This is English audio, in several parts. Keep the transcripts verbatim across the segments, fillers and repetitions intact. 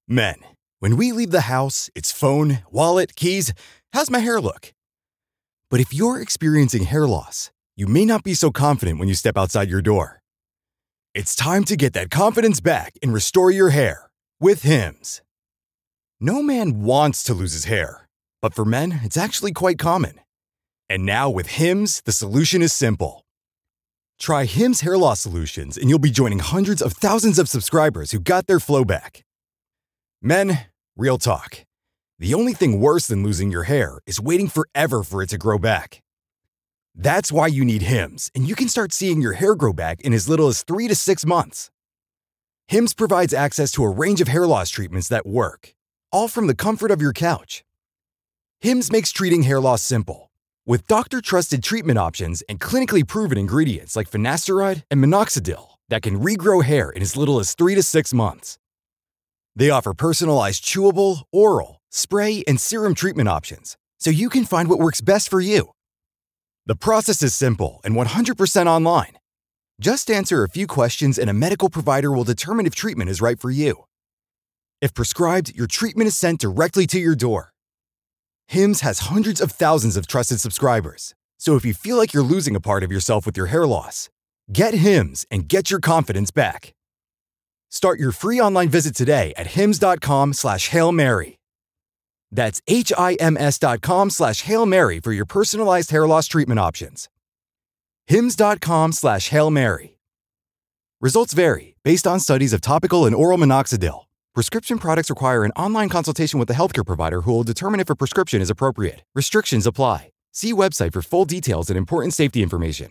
Men, when we leave the house, it's phone, wallet, keys. How's my hair look? But if you're experiencing hair loss, you may not be so confident when you step outside your door. It's time to get that confidence back and restore your hair with Hims. No man wants to lose his hair, but for men, it's actually quite common. And now with Hims, the solution is simple. Try Hims hair loss solutions and you'll be joining hundreds of thousands of subscribers who got their flow back. Men, real talk. The only thing worse than losing your hair is waiting forever for it to grow back. That's why you need Hims, and you can start seeing your hair grow back in as little as three to six months. Hims provides access to a range of hair loss treatments that work, all from the comfort of your couch. Hims makes treating hair loss simple, with doctor-trusted treatment options and clinically proven ingredients like finasteride and minoxidil that can regrow hair in as little as three to six months. They offer personalized chewable, oral, spray, and serum treatment options, so you can find what works best for you. The process is simple and one hundred percent online. Just answer a few questions and a medical provider will determine if treatment is right for you. If prescribed, your treatment is sent directly to your door. Hims has hundreds of thousands of trusted subscribers, so if you feel like you're losing a part of yourself with your hair loss, get Hims and get your confidence back. Start your free online visit today at hims.com slash Hail Mary. That's H-I-M-S dot com slash Hail Mary for your personalized hair loss treatment options. Hims.com slash Hail Mary. Results vary based on studies of topical and oral minoxidil. Prescription products require an online consultation with a healthcare provider who will determine if a prescription is appropriate. Restrictions apply. See website for full details and important safety information.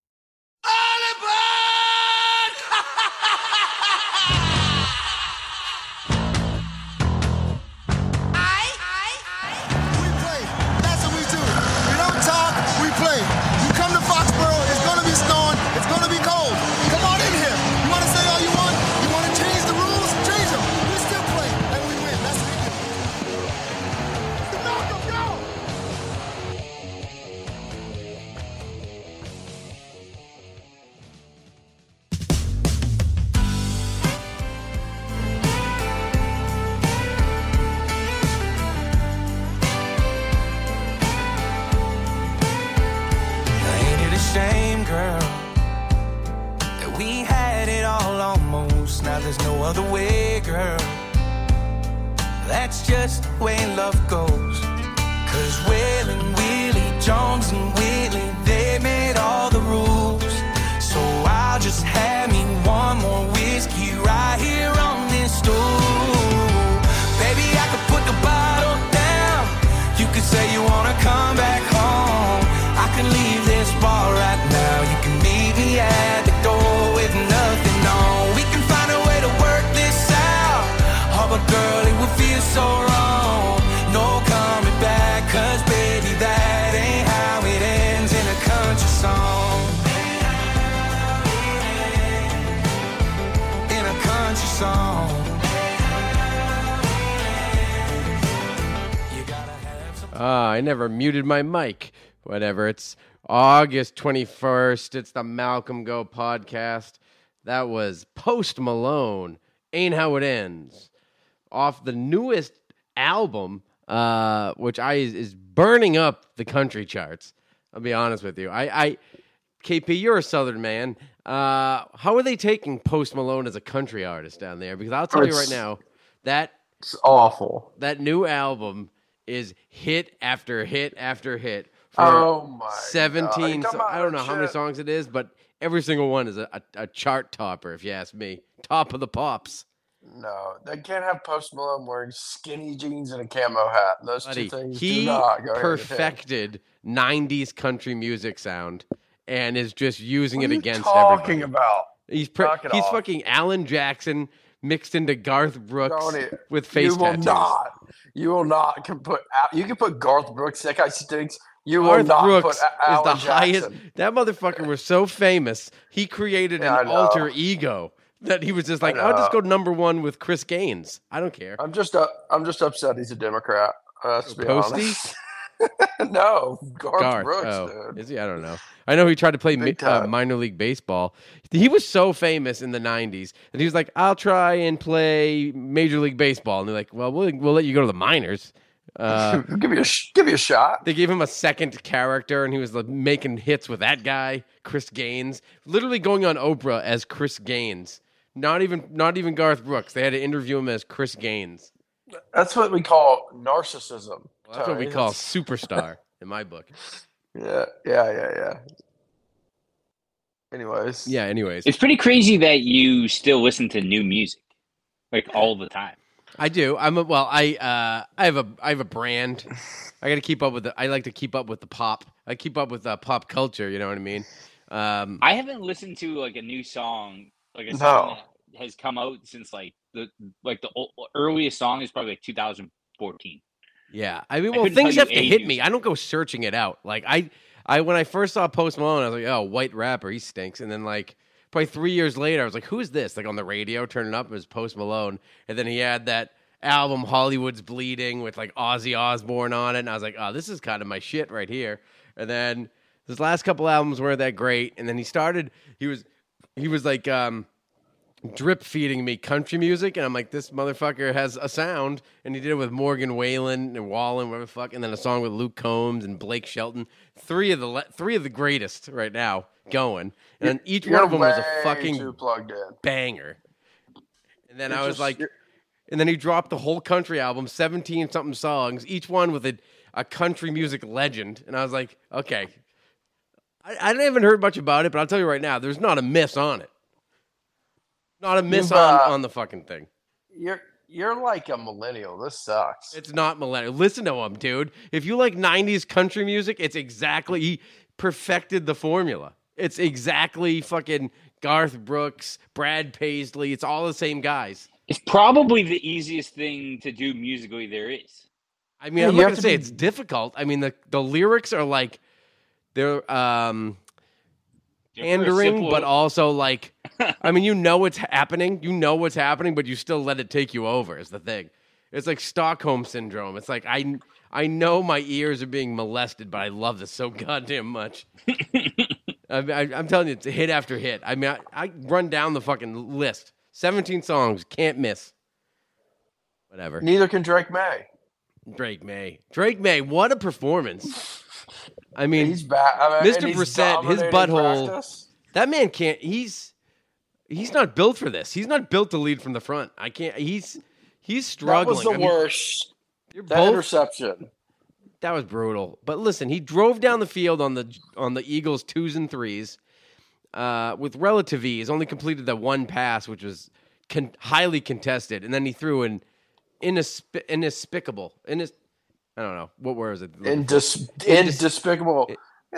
There's no other way, girl. That's just the way love goes. Cause Will and Willie, Jones and Willie, they made all the rules. So I'll just have me one more whiskey right here on this stool. Baby, I could put the bottle down. You could say you wanna come back home. I can leave this bar right now. You can meet me at the door with nothing on. We can find a way to work this out. Oh, but girl, it would feel so wrong. No coming back, cause baby, that ain't how it ends in a country song. In a country song. You gotta have some. Ah, I never muted my mic. Whatever, it's August twenty-first. It's the Malcolm Go podcast. That was Post Malone, Ain't How It Ends, off the newest album, uh, which I is, is burning up the country charts. I'll be honest with you. I, I K P, you're a Southern man. Uh, how are they taking Post Malone as a country artist down there? Because I'll tell it's, you right now, that it's awful. That new album is hit after hit after hit. For oh my seventeen God. So, I don't know shit. how many songs it is, but every single one is a, a, a chart topper, if you ask me. Top of the pops. No, they can't have Post Malone wearing skinny jeans and a camo hat. Those Buddy, two things he do not go perfected nineties country music sound and is just using what it are against you talking everybody. about? He's pre- he's off. fucking Alan Jackson mixed into Garth Brooks with face you will tattoos. Not. You will not can put you can put Garth Brooks. That guy stinks. You Garth will not Brooks put Alan is the Jackson. highest. That motherfucker was so famous. He created yeah, an alter ego that he was just like, I'll just go number one with Chris Gaines. I don't care. I'm just uh, I'm just upset he's a Democrat. Uh, let's be Posty? honest. No, Garth, Garth. Brooks, Oh, dude. is he? I don't know. I know he tried to play mi- Big uh, time. minor league baseball. He was so famous in the nineties that he was like, "I'll try and play Major League Baseball," and they're like, "Well, we'll, we'll let you go to the minors." Uh, give me a sh- give me a shot. They gave him a second character, and he was like making hits with that guy, Chris Gaines, literally going on Oprah as Chris Gaines. Not even, not even Garth Brooks. They had to interview him as Chris Gaines. That's what we call narcissism. Well, that's what we Tony. call That's- superstar in my book. Yeah, yeah, yeah, yeah. Anyways, Yeah. Anyways, It's pretty crazy that you still listen to new music, like all the time. I do. I'm a, well. I uh, I have a I have a brand. I got to keep up with the. I like to keep up with the pop. I keep up with uh, pop culture. You know what I mean? Um, I haven't listened to like a new song, like a No. song that has come out since like the like the o- earliest song is probably like two thousand fourteen. yeah. I mean, I well, couldn't things tell have you to hit ages. me. I don't go searching it out. Like I, I when I first saw Post Malone, I was like, oh, white rapper, he stinks. And then like probably three years later, I was like, who is this? Like on the radio, turning up, it was Post Malone, and then he had that album Hollywood's Bleeding with like Ozzy Osbourne on it, and I was like, oh, this is kind of my shit right here. And then his last couple albums weren't that great, and then he started. He was he was like um, drip feeding me country music, and I'm like, this motherfucker has a sound, and he did it with Morgan Wallen and Wallen, whatever the fuck, and then a song with Luke Combs and Blake Shelton, three of the le- three of the greatest right now going, and then each You're one of them was a way fucking too plugged in. banger. And then You're I was just- like, you're- and then he dropped the whole country album, seventeen something songs, each one with a, a country music legend. And I was like, okay. I, I haven't heard much about it, but I'll tell you right now, there's not a miss on it. Not a miss You've, on, uh, on the fucking thing. You're you're like a millennial. This sucks. It's not millennial. Listen to him, dude. If you like nineties country music, it's exactly, he perfected the formula. It's exactly fucking Garth Brooks, Brad Paisley. It's all the same guys. It's probably the easiest thing to do musically there is. I mean, Yeah, I'm you not have gonna to say be- it's difficult. I mean, the the lyrics are like they're um They're for a pandering, simple- but also like, I mean, you know what's happening. You know what's happening, but you still let it take you over. Is the thing. It's like Stockholm syndrome. It's like I I know my ears are being molested, but I love this so goddamn much. I, I, I'm telling you, it's hit after hit. I mean, I, I run down the fucking list. seventeen songs, can't miss. Whatever. Neither can Drake May. Drake May. Drake May, what a performance. I mean, He's back. I mean, Mister and he's Brissett, his dominating butthole- practice. that man can't, he's he's not built for this. He's not built to lead from the front. I can't, he's he's That struggling. was the I mean, worst. you're That both, interception. that was brutal. But listen, he drove down the field on the on the Eagles' twos and threes uh, with relative ease. Only completed that one pass, which was con- highly contested, and then he threw an inesp- inescapable. Inis- I don't know what word is it. Indis- Indis- indespicable.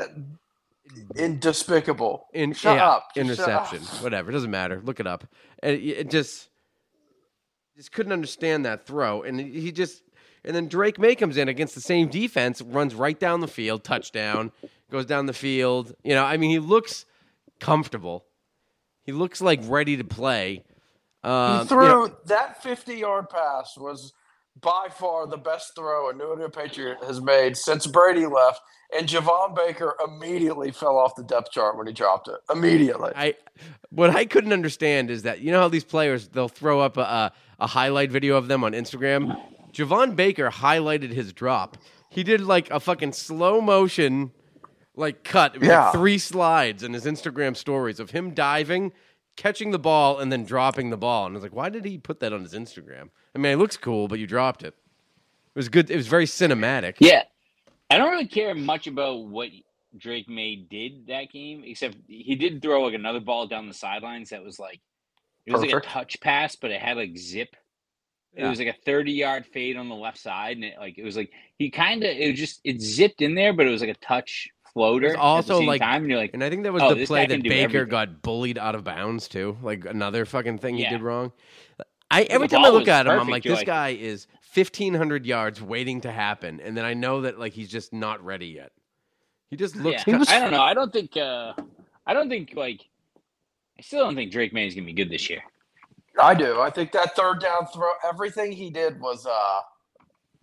Indespicable. In, Shut yeah, up. Just shut interception. up. Whatever. It doesn't matter. Look it up. And it, it just just couldn't understand that throw. And he just and then Drake May comes in against the same defense, runs right down the field, touchdown, goes down the field. You know, I mean, he looks comfortable. He looks like ready to play. Um, He threw you know, that fifty-yard pass was by far the best throw a New England Patriot has made since Brady left, and Javon Baker immediately fell off the depth chart when he dropped it. Immediately. I what I couldn't understand is that you know how these players they'll throw up a, a, a highlight video of them on Instagram. Javon Baker highlighted his drop. He did like a fucking slow motion like cut. It was Yeah. like three slides in his Instagram stories of him diving, catching the ball, and then dropping the ball. And I was like, why did he put that on his Instagram? I mean, it looks cool, but you dropped it. It was good. It was very cinematic. Yeah. I don't really care much about what Drake May did that game, except he did throw like another ball down the sidelines that was like it was like Perfect. a touch pass, but it had like zip. It Yeah. was like a thirty yard fade on the left side, and it like it was like he kind of it was just it zipped in there, but it was like a touch floater. It was also, at the same like- time, and you're like, And I think that was Oh, the this play guy can that do Baker everything. got bullied out of bounds too. Like another fucking thing he Yeah. did wrong. I every The time I ball look was at him, I'm perfect. like, You're this like- guy is fifteen hundred yards waiting to happen, and then I know that like he's just not ready yet. He just looks. yeah. ki- I don't know. I don't think. Uh, I don't think like. I still don't think Drake May is gonna be good this year. I do. I think that third down throw, everything he did was uh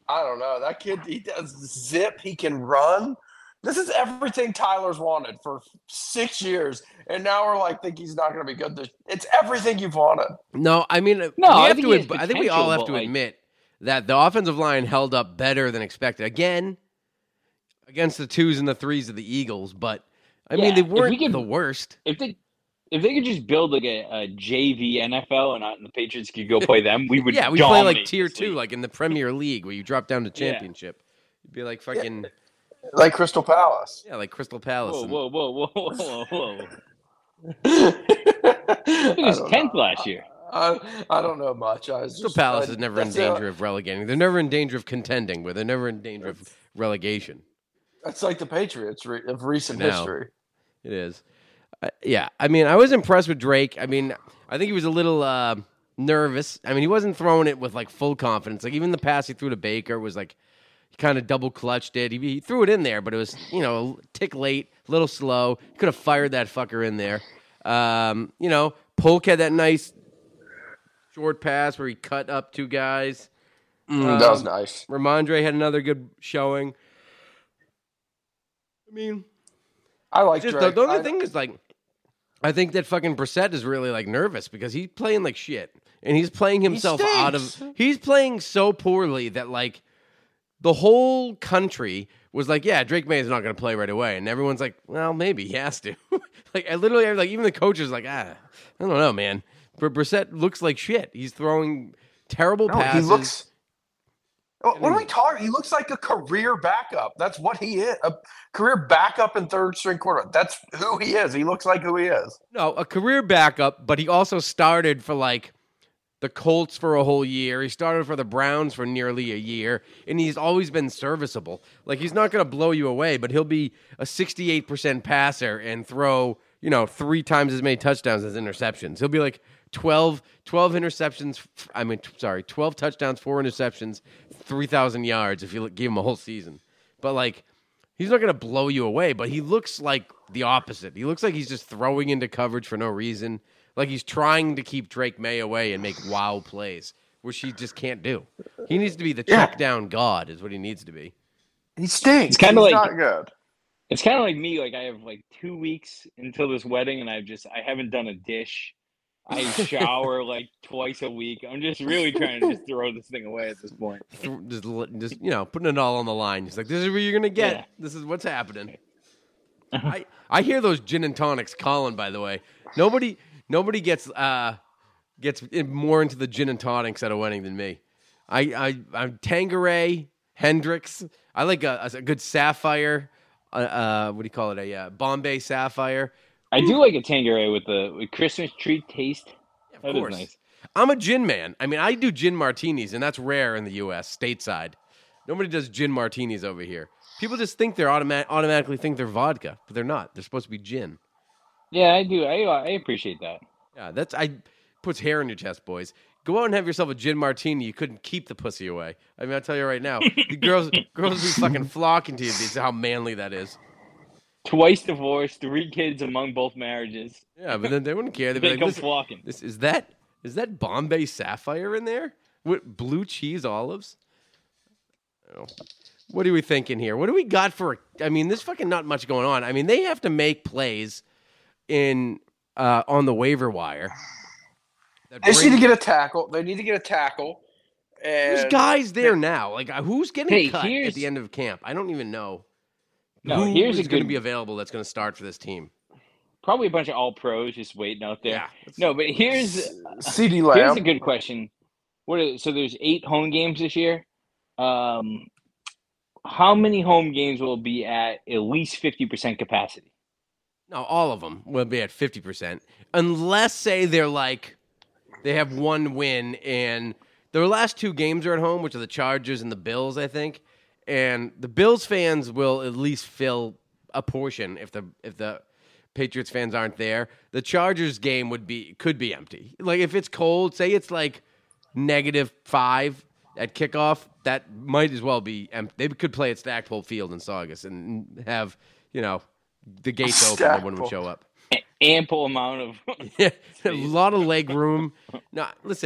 I don't know. That kid, he does zip. He can run. This is everything Tyler's wanted for six years, and now we're like, think he's not going to be good. This, it's everything you've wanted. No, I mean, No, we I have think to. he has ad- I think we all potential, have but, to like- admit that the offensive line held up better than expected. Again, against the twos and the threes of the Eagles, but I mean, Yeah, they if we weren't could- the worst. If they if they could just build like a, a J V N F L and, not, and the Patriots could go play them, we would Yeah, we play like dominate tier this two, league. like in the Premier League, where you drop down to Yeah. championship. You'd be like fucking Like Crystal Palace. yeah, like Crystal Palace. Whoa, and- whoa, whoa, whoa, whoa, whoa! I He was don't tenth know. last year. I, I don't know much. I was Crystal just, Palace I- is never in that's danger a- of relegating. They're never in danger of contending, where they're never in danger of relegation. That's like the Patriots re- of recent I know. history. It is. Uh, yeah, I mean, I was impressed with Drake. I mean, I think he was a little uh, nervous. I mean, he wasn't throwing it with like full confidence. Like even the pass he threw to Baker was like he kind of double clutched it. He, he threw it in there, but it was you know a tick late, a little slow. Could have fired that fucker in there. Um, you know, Polk had that nice short pass where he cut up two guys. Mm, that was Um, nice. Ramondre had another good showing. I mean, I like just the, Drake. the only I- thing is like, I think that fucking Brissett is really like nervous because he's playing like shit and he's playing himself out of. stinks. He's playing so poorly that like the whole country was like, yeah, Drake May is not going to play right away, and everyone's like, well, maybe he has to. like I literally like even the coaches like, ah, I don't know, man. But Brissett looks like shit. He's throwing terrible No, passes. he looks. Oh, What are we talking? He looks like a career backup. That's what he is. A career backup and third string quarterback. That's who he is. He looks like who he is. No, a career backup, but he also started for like the Colts for a whole year. He started for the Browns for nearly a year, and he's always been serviceable. Like he's not going to blow you away, but he'll be a sixty-eight percent passer and throw, you know, three times as many touchdowns as interceptions. He'll be like twelve, twelve interceptions. I mean, t- sorry, twelve touchdowns, four interceptions, three thousand yards if you give him a whole season. But like, he's not going to blow you away, but he looks like the opposite. He looks like he's just throwing into coverage for no reason. Like he's trying to keep Drake May away and make wow plays, which he just can't do. He needs to be the Yeah. check down god, is what he needs to be. He stinks. It's kinda He's like- not good. It's kind of like me. Like I have like two weeks until this wedding, and I've just I haven't done a dish. I shower like twice a week. I'm just really trying to just throw this thing away at this point. Th- Just, l- just you know, putting it all on the line. He's like, this is what you're gonna get. Yeah. This is what's happening. I I hear those gin and tonics calling. By the way, nobody nobody gets uh gets in- more into the gin and tonics at a wedding than me. I I I'm Tanqueray, Hendrix. I like a, a good sapphire. Uh, uh, what do you call it? A uh, Bombay sapphire. I do like a Tanqueray with the with Christmas tree taste. Of That is course. nice. I'm a gin man. I mean, I do gin martinis, and that's rare in the U S stateside. Nobody does gin martinis over here. People just think they're automatic, automatically think they're vodka, but they're not. They're supposed to be gin. Yeah, I do. I I appreciate that. Yeah, that's I puts hair in your chest, boys. Go out and have yourself a gin martini. You couldn't keep the pussy away. I mean, I'll tell you right now, the girls girls be fucking flocking to you. It's how manly that is. Twice divorced, three kids among both marriages. Yeah, but then they wouldn't care. They'd be They like, come "Listen, flocking. This is that is that Bombay sapphire in there with blue cheese olives? Oh. What are we thinking here? What do we got for? I mean, there's fucking not much going on. I mean, they have to make plays in uh, on the waiver wire. that They just bring- need to get a tackle. They need to get a tackle. And There's guys there now. Like uh, who's getting Hey, cut at here's- the end of camp? I don't even know. No, who here's a is going to good- be available that's going to start for this team. Probably a bunch of all pros just waiting out there. Yeah. No, but here's CeeDee here's Lamb. a good question. What is, so there's eight home games this year. Um, how many home games will be at at least fifty percent capacity? No, all of them will be at fifty percent. Unless, say, they're like, they have one win, and their last two games are at home, which are the Chargers and the Bills, I think. And the Bills fans will at least fill a portion if the if the Patriots fans aren't there. The Chargers game would be could be empty. Like if it's cold, say it's like negative five at kickoff, that might as well be empty. They could play at Stackpole Field in Saugus and have, you know, the gates open, no one would Stackpole. show up. Ample amount of. Yeah, a lot of leg room. No, listen,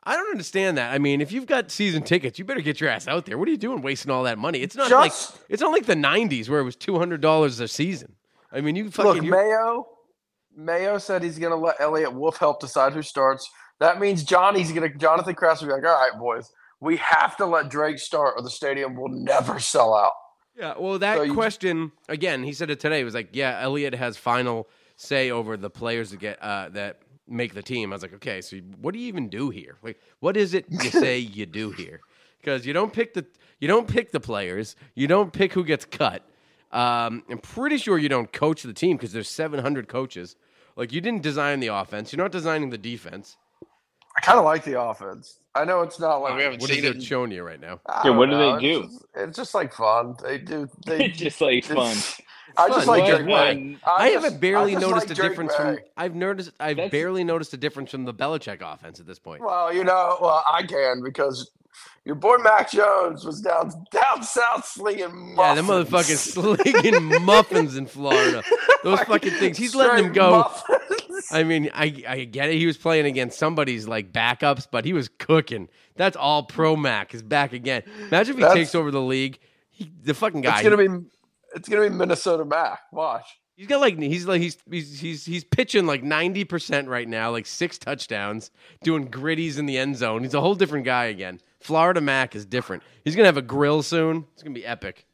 I don't understand that. I mean, if you've got season tickets, you better get your ass out there. What are you doing wasting all that money? It's not Just- like it's not like the nineties where it was two hundred dollars a season. I mean, you fucking Look, you're- Mayo. Mayo said he's going to let Elliott Wolf help decide who starts. That means Johnny's going to. Jonathan Krause will be like, "All right, boys, we have to let Drake start, or the stadium will never sell out." Yeah, well, that So you- question again. He said it today. He was like, "Yeah, Elliott has final say over the players that get uh, that make the team." I was like, "Okay, so what do you even do here? Like, what is it you say you do here? Because you don't pick the you don't pick the players. You don't pick who gets cut. Um, I'm pretty sure you don't coach the team because there's seven hundred coaches. Like, you didn't design the offense. You're not designing the defense. I kind of like the offense. I know it's not like we haven't What is seen it it. showing you right now? I Yeah, don't what do know. they It's do? just, it's just like fun. They do. They It's just like fun. I just fun. like What? Drake Why? May. I, just- haven't barely I just noticed like a Drake difference May. from. I've noticed. I've That's- barely noticed a difference from the Belichick offense at this point. Well, you know, well, I can because your boy Mac Jones was down down south slinging Yeah, muffins. them motherfuckers slinging muffins in Florida. Those fucking things. He's letting them Straight go. muffins. I mean, I I get it. He was playing against somebody's like backups, but he was cooking. That's all pro Mac is back again. Imagine if he That's- takes over the league. He, the fucking guy. It's gonna be it's gonna be Minnesota Mac. Watch. He's got like he's like he's he's he's he's pitching like ninety percent right now, like six touchdowns, doing gritties in the end zone. He's a whole different guy again. Florida Mac is different. He's gonna have a grill soon. It's gonna be epic.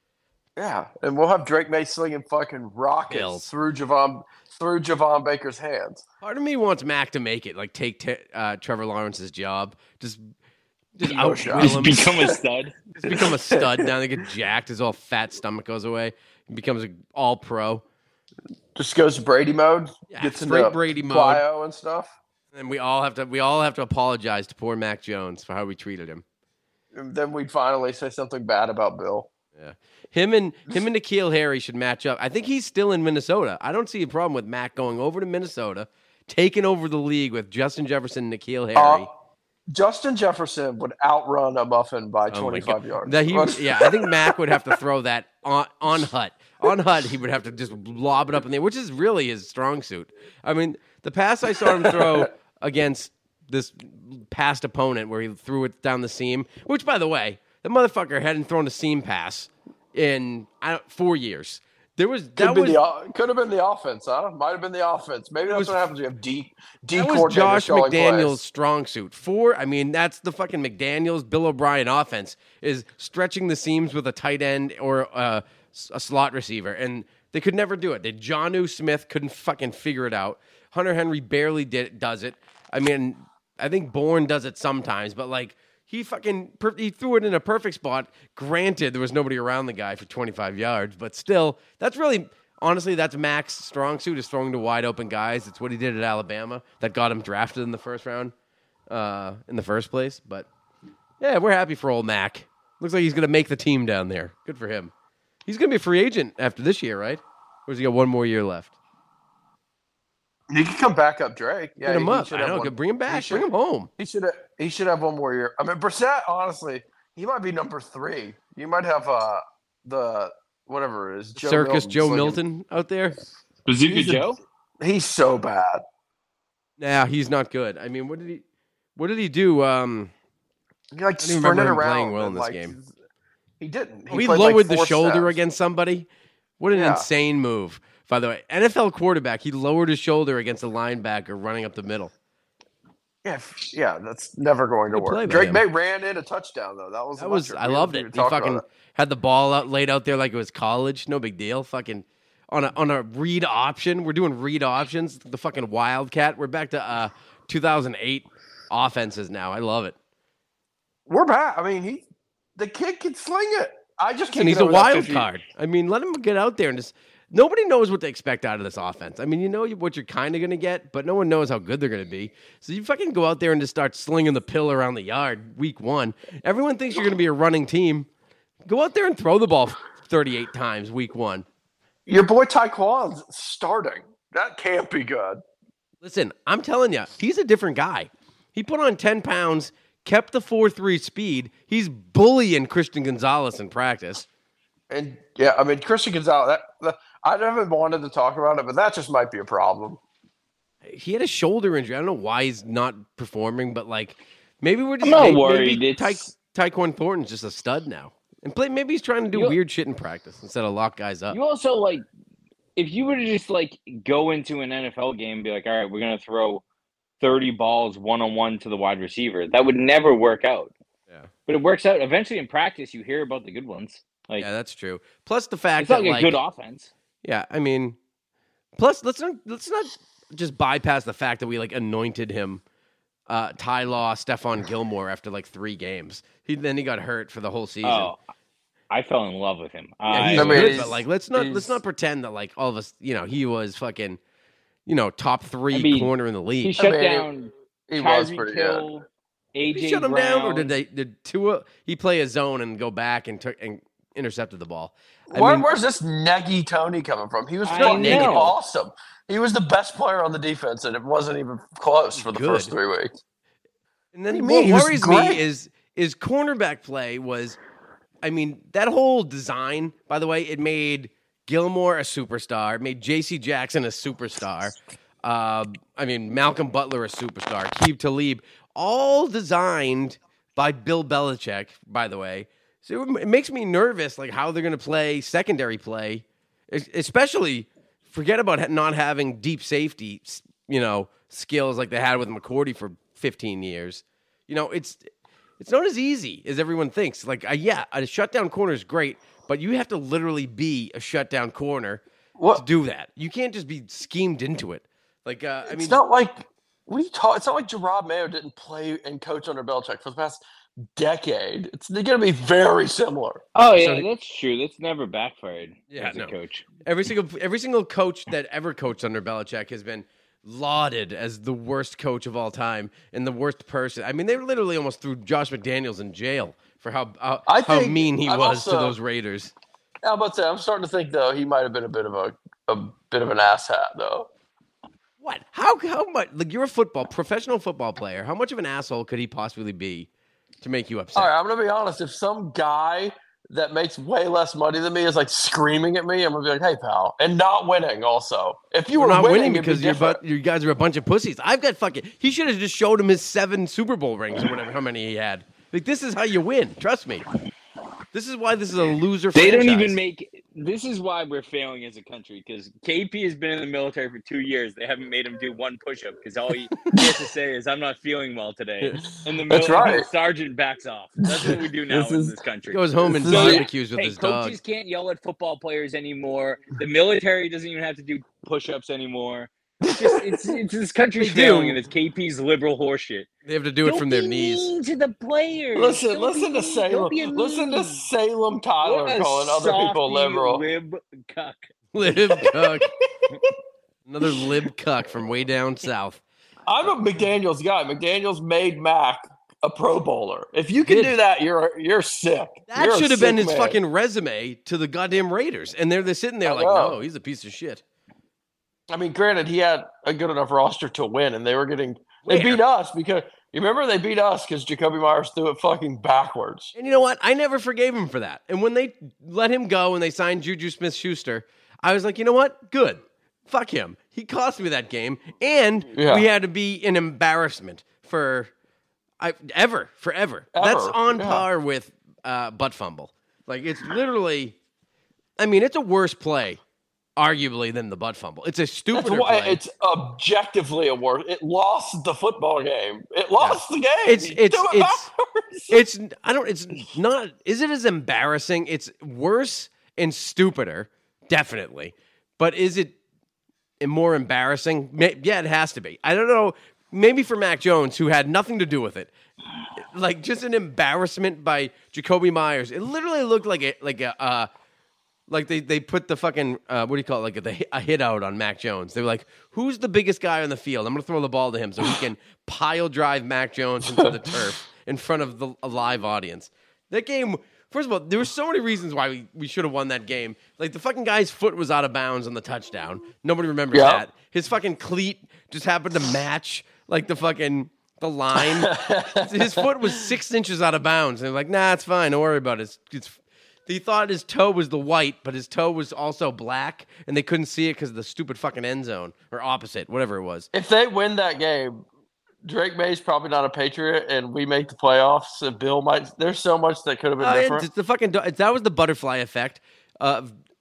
Yeah, and we'll have Drake May slinging fucking rockets Bills. through Javon through Javon Baker's hands. Part of me wants Mac to make it, like take t- uh, Trevor Lawrence's job, just just No out shot. grill him, Become a stud. just become a stud. Now they get jacked. His all fat stomach goes away. He becomes an all pro. Just goes Brady mode. Yeah, gets straight into Brady mode. plyo and stuff. And we all have to we all have to apologize to poor Mac Jones for how we treated him. And then we'd finally say something bad about Bill. Yeah. Him and him and N'Keal Harry should match up. I think he's still in Minnesota. I don't see a problem with Mac going over to Minnesota, taking over the league with Justin Jefferson and N'Keal Harry. Uh, Justin Jefferson would outrun a muffin by Oh my twenty-five God. yards. That he, yeah, I think Mac would have to throw that on on Hut. On Hut, he would have to just lob it up in there, which is really his strong suit. I mean, the pass I saw him throw against this past opponent where he threw it down the seam, which, by the way, the motherfucker hadn't thrown a seam pass in I don't, four years. There was could, that be was the, o- could have been the offense, huh? Might have been the offense. Maybe that's was- what happens. You have D D that was coordinators Josh calling McDaniels' plays. strong suit. Four, I mean, that's the fucking McDaniels, Bill O'Brien offense is stretching the seams with a tight end or uh, a slot receiver, and they could never do it. They Jonnu Smith couldn't fucking figure it out. Hunter Henry barely did does it. I mean, I think Bourne does it sometimes, but like he fucking per- he threw it in a perfect spot. Granted, there was nobody around the guy for twenty-five yards, but still, that's really. Honestly, that's Mac's strong suit is throwing to wide open guys. It's what he did at Alabama that got him drafted in the first round, uh, in the first place. But yeah, we're happy for old Mac. Looks like he's going to make the team down there. Good for him. He's going to be a free agent after this year, right? Or has he got one more year left? He could come back up, Drake. Yeah, Get him he up. should I have know. one- Bring him he back. should- Bring him home. He should have. He should have one more year. I mean, Brissett. Honestly, he might be number three. You might have uh the whatever it is. Joe Circus Milton Joe slinging- Milton out there. Bazooka He's a- Joe? He's so bad. Nah, he's not good. I mean, what did he? What did he do? Um, He like I don't even remember sprinted him around. playing well in and, this like, game. He didn't. oh, he played, like, lowered the four shoulder steps. against somebody. What an Yeah. insane move! By the way, N F L quarterback. He lowered his shoulder against a linebacker running up the middle. Yeah, f- yeah, that's never going to Good play work. by Drake him. May ran in a touchdown though. That was That was electric. I We- loved we it. He talked about fucking it. had the ball out laid out there like it was college. No big deal. Fucking on a on a read option. We're doing read options. The fucking Wildcat. We're back to uh, two thousand eight offenses now. I love it. We're back. I mean, he the kid can sling it. I just can't. And he's get a over that wild fifty card. I mean, let him get out there and just. Nobody knows what to expect out of this offense. I mean, you know what you're kind of going to get, but no one knows how good they're going to be. So you fucking go out there and just start slinging the pill around the yard week one. Everyone thinks you're going to be a running team. Go out there and throw the ball thirty-eight times week one. Your boy Taekwon's starting. That can't be good. Listen, I'm telling you, he's a different guy. He put on ten pounds, kept the four three speed. He's bullying Christian Gonzalez in practice. And yeah, I mean, Christian Gonzalez. That, that, I haven't wanted to talk about it, but that just might be a problem. He had a shoulder injury. I don't know why he's not performing, but like Maybe we're just I'm not maybe, worried. Maybe Ty, It's- Tyquan Thornton's just a stud now, and play. Maybe he's trying to do You- weird shit in practice instead of lock guys up. You also like, if you were to just like go into an N F L game and be like, all right, we're gonna throw thirty balls one on one to the wide receiver, that would never work out. Yeah, But it works out. Eventually in practice, you hear about the good ones. Like, yeah, that's true. Plus the fact it's not that like like a good offense. yeah, I mean, plus let's not let's not just bypass the fact that we like anointed him. Uh, Ty Law, Stephon Gilmore after like three games. He then he got hurt for the whole season. Oh, I fell in love with him. Yeah, he's I mean, good, he's- but like let's not let's he's- not pretend that like all of us, you know, he was fucking, you know, top three I mean, corner in the league. He shut mean, down He was Tyreek pretty good. Hill, A J Did he shut him Brown. down, or did they did Tua he play a zone and go back and took and intercepted the ball? I Where, mean, where's this neggy Tony coming from? He was I fucking know. awesome. He was the best player on the defense, and it wasn't even close for the Good. first three weeks. and then What do you what mean? He was worries great. me is is cornerback play was, I mean, that whole design. By the way, it made Gilmore a superstar. It made J C Jackson a superstar. Uh, I mean, Malcolm Butler a superstar. Keeb Talib, all designed by Bill Belichick. By the way, so it, it makes me nervous, like how they're going to play secondary play, Es- especially. Forget about ha- not having deep safety, s- you know, skills like they had with McCourty for fifteen years. You know, it's it's not as easy as everyone thinks. Like, uh, yeah, a shutdown corner is great, but you have to literally be a shutdown corner What? to do that. You can't just be schemed into it. Like, uh, I It's mean, not like what are you talking? It's not like Gerard Mayo didn't play and coach under Belichick for the past decade. It's they're going to be very similar. Oh yeah, So- that's true. That's never backfired Yeah, as a no. coach. every single every single coach that ever coached under Belichick has been lauded as the worst coach of all time and the worst person. I mean, they literally almost threw Josh McDaniels in jail for how how, I how think- mean he I'm was to also- those Raiders. How about that? I'm starting to think though he might have been a bit of a a bit of an asshat though. What? How how much? Like, you're a football professional football player. How much of an asshole could he possibly be to make you upset? All right, I'm going to be honest. If some guy that makes way less money than me is like screaming at me, I'm going to be like, "Hey, pal," and not winning. Also, if you You're were not winning, winning it'd because be you're different. but you guys are a bunch of pussies. I've got fucking. He should have just showed him his seven Super Bowl rings or whatever, how many he had. Like, this is how you win. Trust me. This is why this is a loser. They franchise. don't even make. This is why we're failing as a country because K P has been in the military for two years. They haven't made him do one push-up because all he has to say is, "I'm not feeling well today." And the That's mil- right. the sergeant backs off. That's what we do now This in is- this country. Goes home and This is- barbecues with Hey, his dog. coaches can't yell at football players anymore. The military doesn't even have to do push-ups anymore. It's just it's, it's this country's They do. failing, and it's K P's liberal horseshit. They have to do it Don't from their be knees. mean to the players. Listen, Don't listen be to mean. Salem. Don't be a Listen to mean. Salem Tyler What a calling other people softy liberal. Lib cuck. Lib cuck. Another lib cuck from way down south. I'm a McDaniel's guy. McDaniel's made Mac a Pro Bowler. If you can Did. do that, you're you're sick. That You're a should have been sick his man. fucking resume to the goddamn Raiders. And they're, they're sitting there I like, know. no, he's a piece of shit. I mean, granted, he had a good enough roster to win, and they were getting they Where? beat us because you remember they beat us because Jacoby Myers threw it fucking backwards. And you know what? I never forgave him for that. And when they let him go and they signed Juju Smith-Schuster, I was like, you know what? Good. Fuck him. He cost me that game. And Yeah. we had to be an embarrassment for I, ever, forever. Ever, That's on yeah. par with uh, butt fumble. Like, it's literally, I mean, it's a worse play, arguably, than the butt fumble. It's a That's stupider why play. it's objectively a worse. It lost the football game. It lost the game. It's- You it's- threw it it's- backwards. It's I don't it's not is it as embarrassing? It's worse and stupider, definitely. But is it more embarrassing? May- Yeah, it has to be. I don't know. Maybe for Mac Jones, who had nothing to do with it, like just an embarrassment by Jacoby Myers. It literally looked like a like a uh, like they, they put the fucking uh, what do you call it like a, a hit out on Mac Jones. They were like, who's the biggest guy on the field? I'm gonna throw the ball to him so he can pile drive Mac Jones into the turf in front of the a live audience. That game. First of all, there were so many reasons why we, we should have won that game. Like, the fucking guy's foot was out of bounds on the touchdown. Nobody remembers Yeah. that. His fucking cleat just happened to match, like, the fucking, the line. His foot was six inches out of bounds. And they're like, nah, it's fine. Don't worry about it. It's, it's, he thought his toe was the white, but his toe was also black, and they couldn't see it because of the stupid fucking end zone. Or opposite, whatever it was. If they win that game, Drake May's probably not a Patriot, and we make the playoffs. And Bill might. There's so much that could have been Oh, yeah, different. it's the fucking that was the butterfly effect. Uh,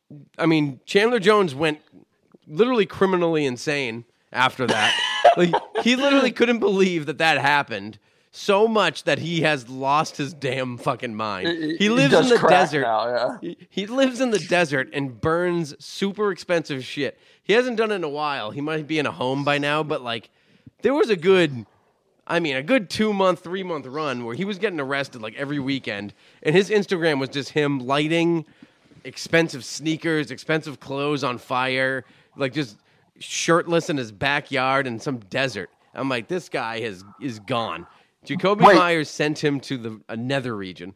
I mean, Chandler Jones went literally criminally insane after that. Like, he literally couldn't believe that that happened so much that he has lost his damn fucking mind. He- He he lives does in the crack desert. now, yeah. He, he lives in the desert and burns super expensive shit. He hasn't done it in a while. He might be in a home by now, but like, there was a good, I mean, a good two month, three month run where he was getting arrested like every weekend, and his Instagram was just him lighting expensive sneakers, expensive clothes on fire, like just shirtless in his backyard in some desert. I'm like, this guy has is gone. Jacoby Wait. Myers sent him to the a nether region.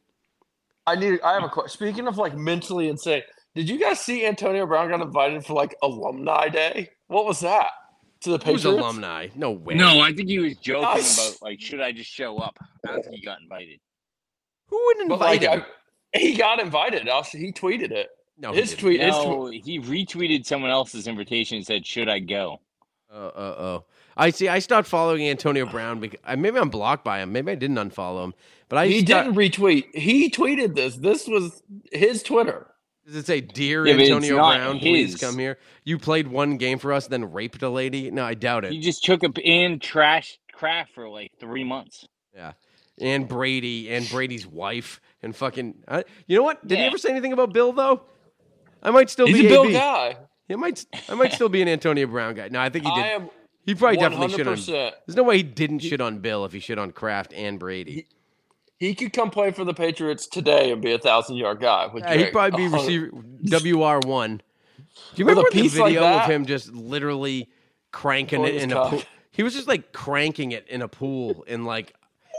I need. I have a question. Speaking of like mentally insane, did you guys see Antonio Brown got invited for like alumni day? What was that? To the Who's Patriots? alumni? No way. No, I think he was joking Nice. about like, should I just show up? I don't think he got invited. Who would But invite like, him? I, he got invited. I'll, he tweeted it. no, he His didn't. tweet. His No, he retweeted someone else's invitation and said, "Should I go?" Uh, uh, oh. I see. I stopped following Antonio Brown because I, maybe I'm blocked by him. Maybe I didn't unfollow him. But I He start- didn't retweet. He tweeted this. This was his Twitter. Does it say, "Dear Yeah, but it's Antonio not Brown, please his. come here"? You played one game for us, then raped a lady. No, I doubt it. He just took up in trash Kraft for like three months. Yeah, and Brady and Brady's wife and fucking. Uh, you know what? Did he Yeah. ever say anything about Bill though? I might still He's be a Bill A B. guy. He might. I might still be an Antonio Brown guy. No, I think he did. I am He probably one definitely hundred shit on. percent. There's no way he didn't shit on Bill if he shit on Kraft and Brady. He could come play for the Patriots today and be a thousand yard guy. With Yeah, he'd Drake. probably be A hundred- receiver W R one. Do you With a remember the piece like video of that- him just literally cranking Pulling it his in a cock. pool? He was just like cranking it in a pool in like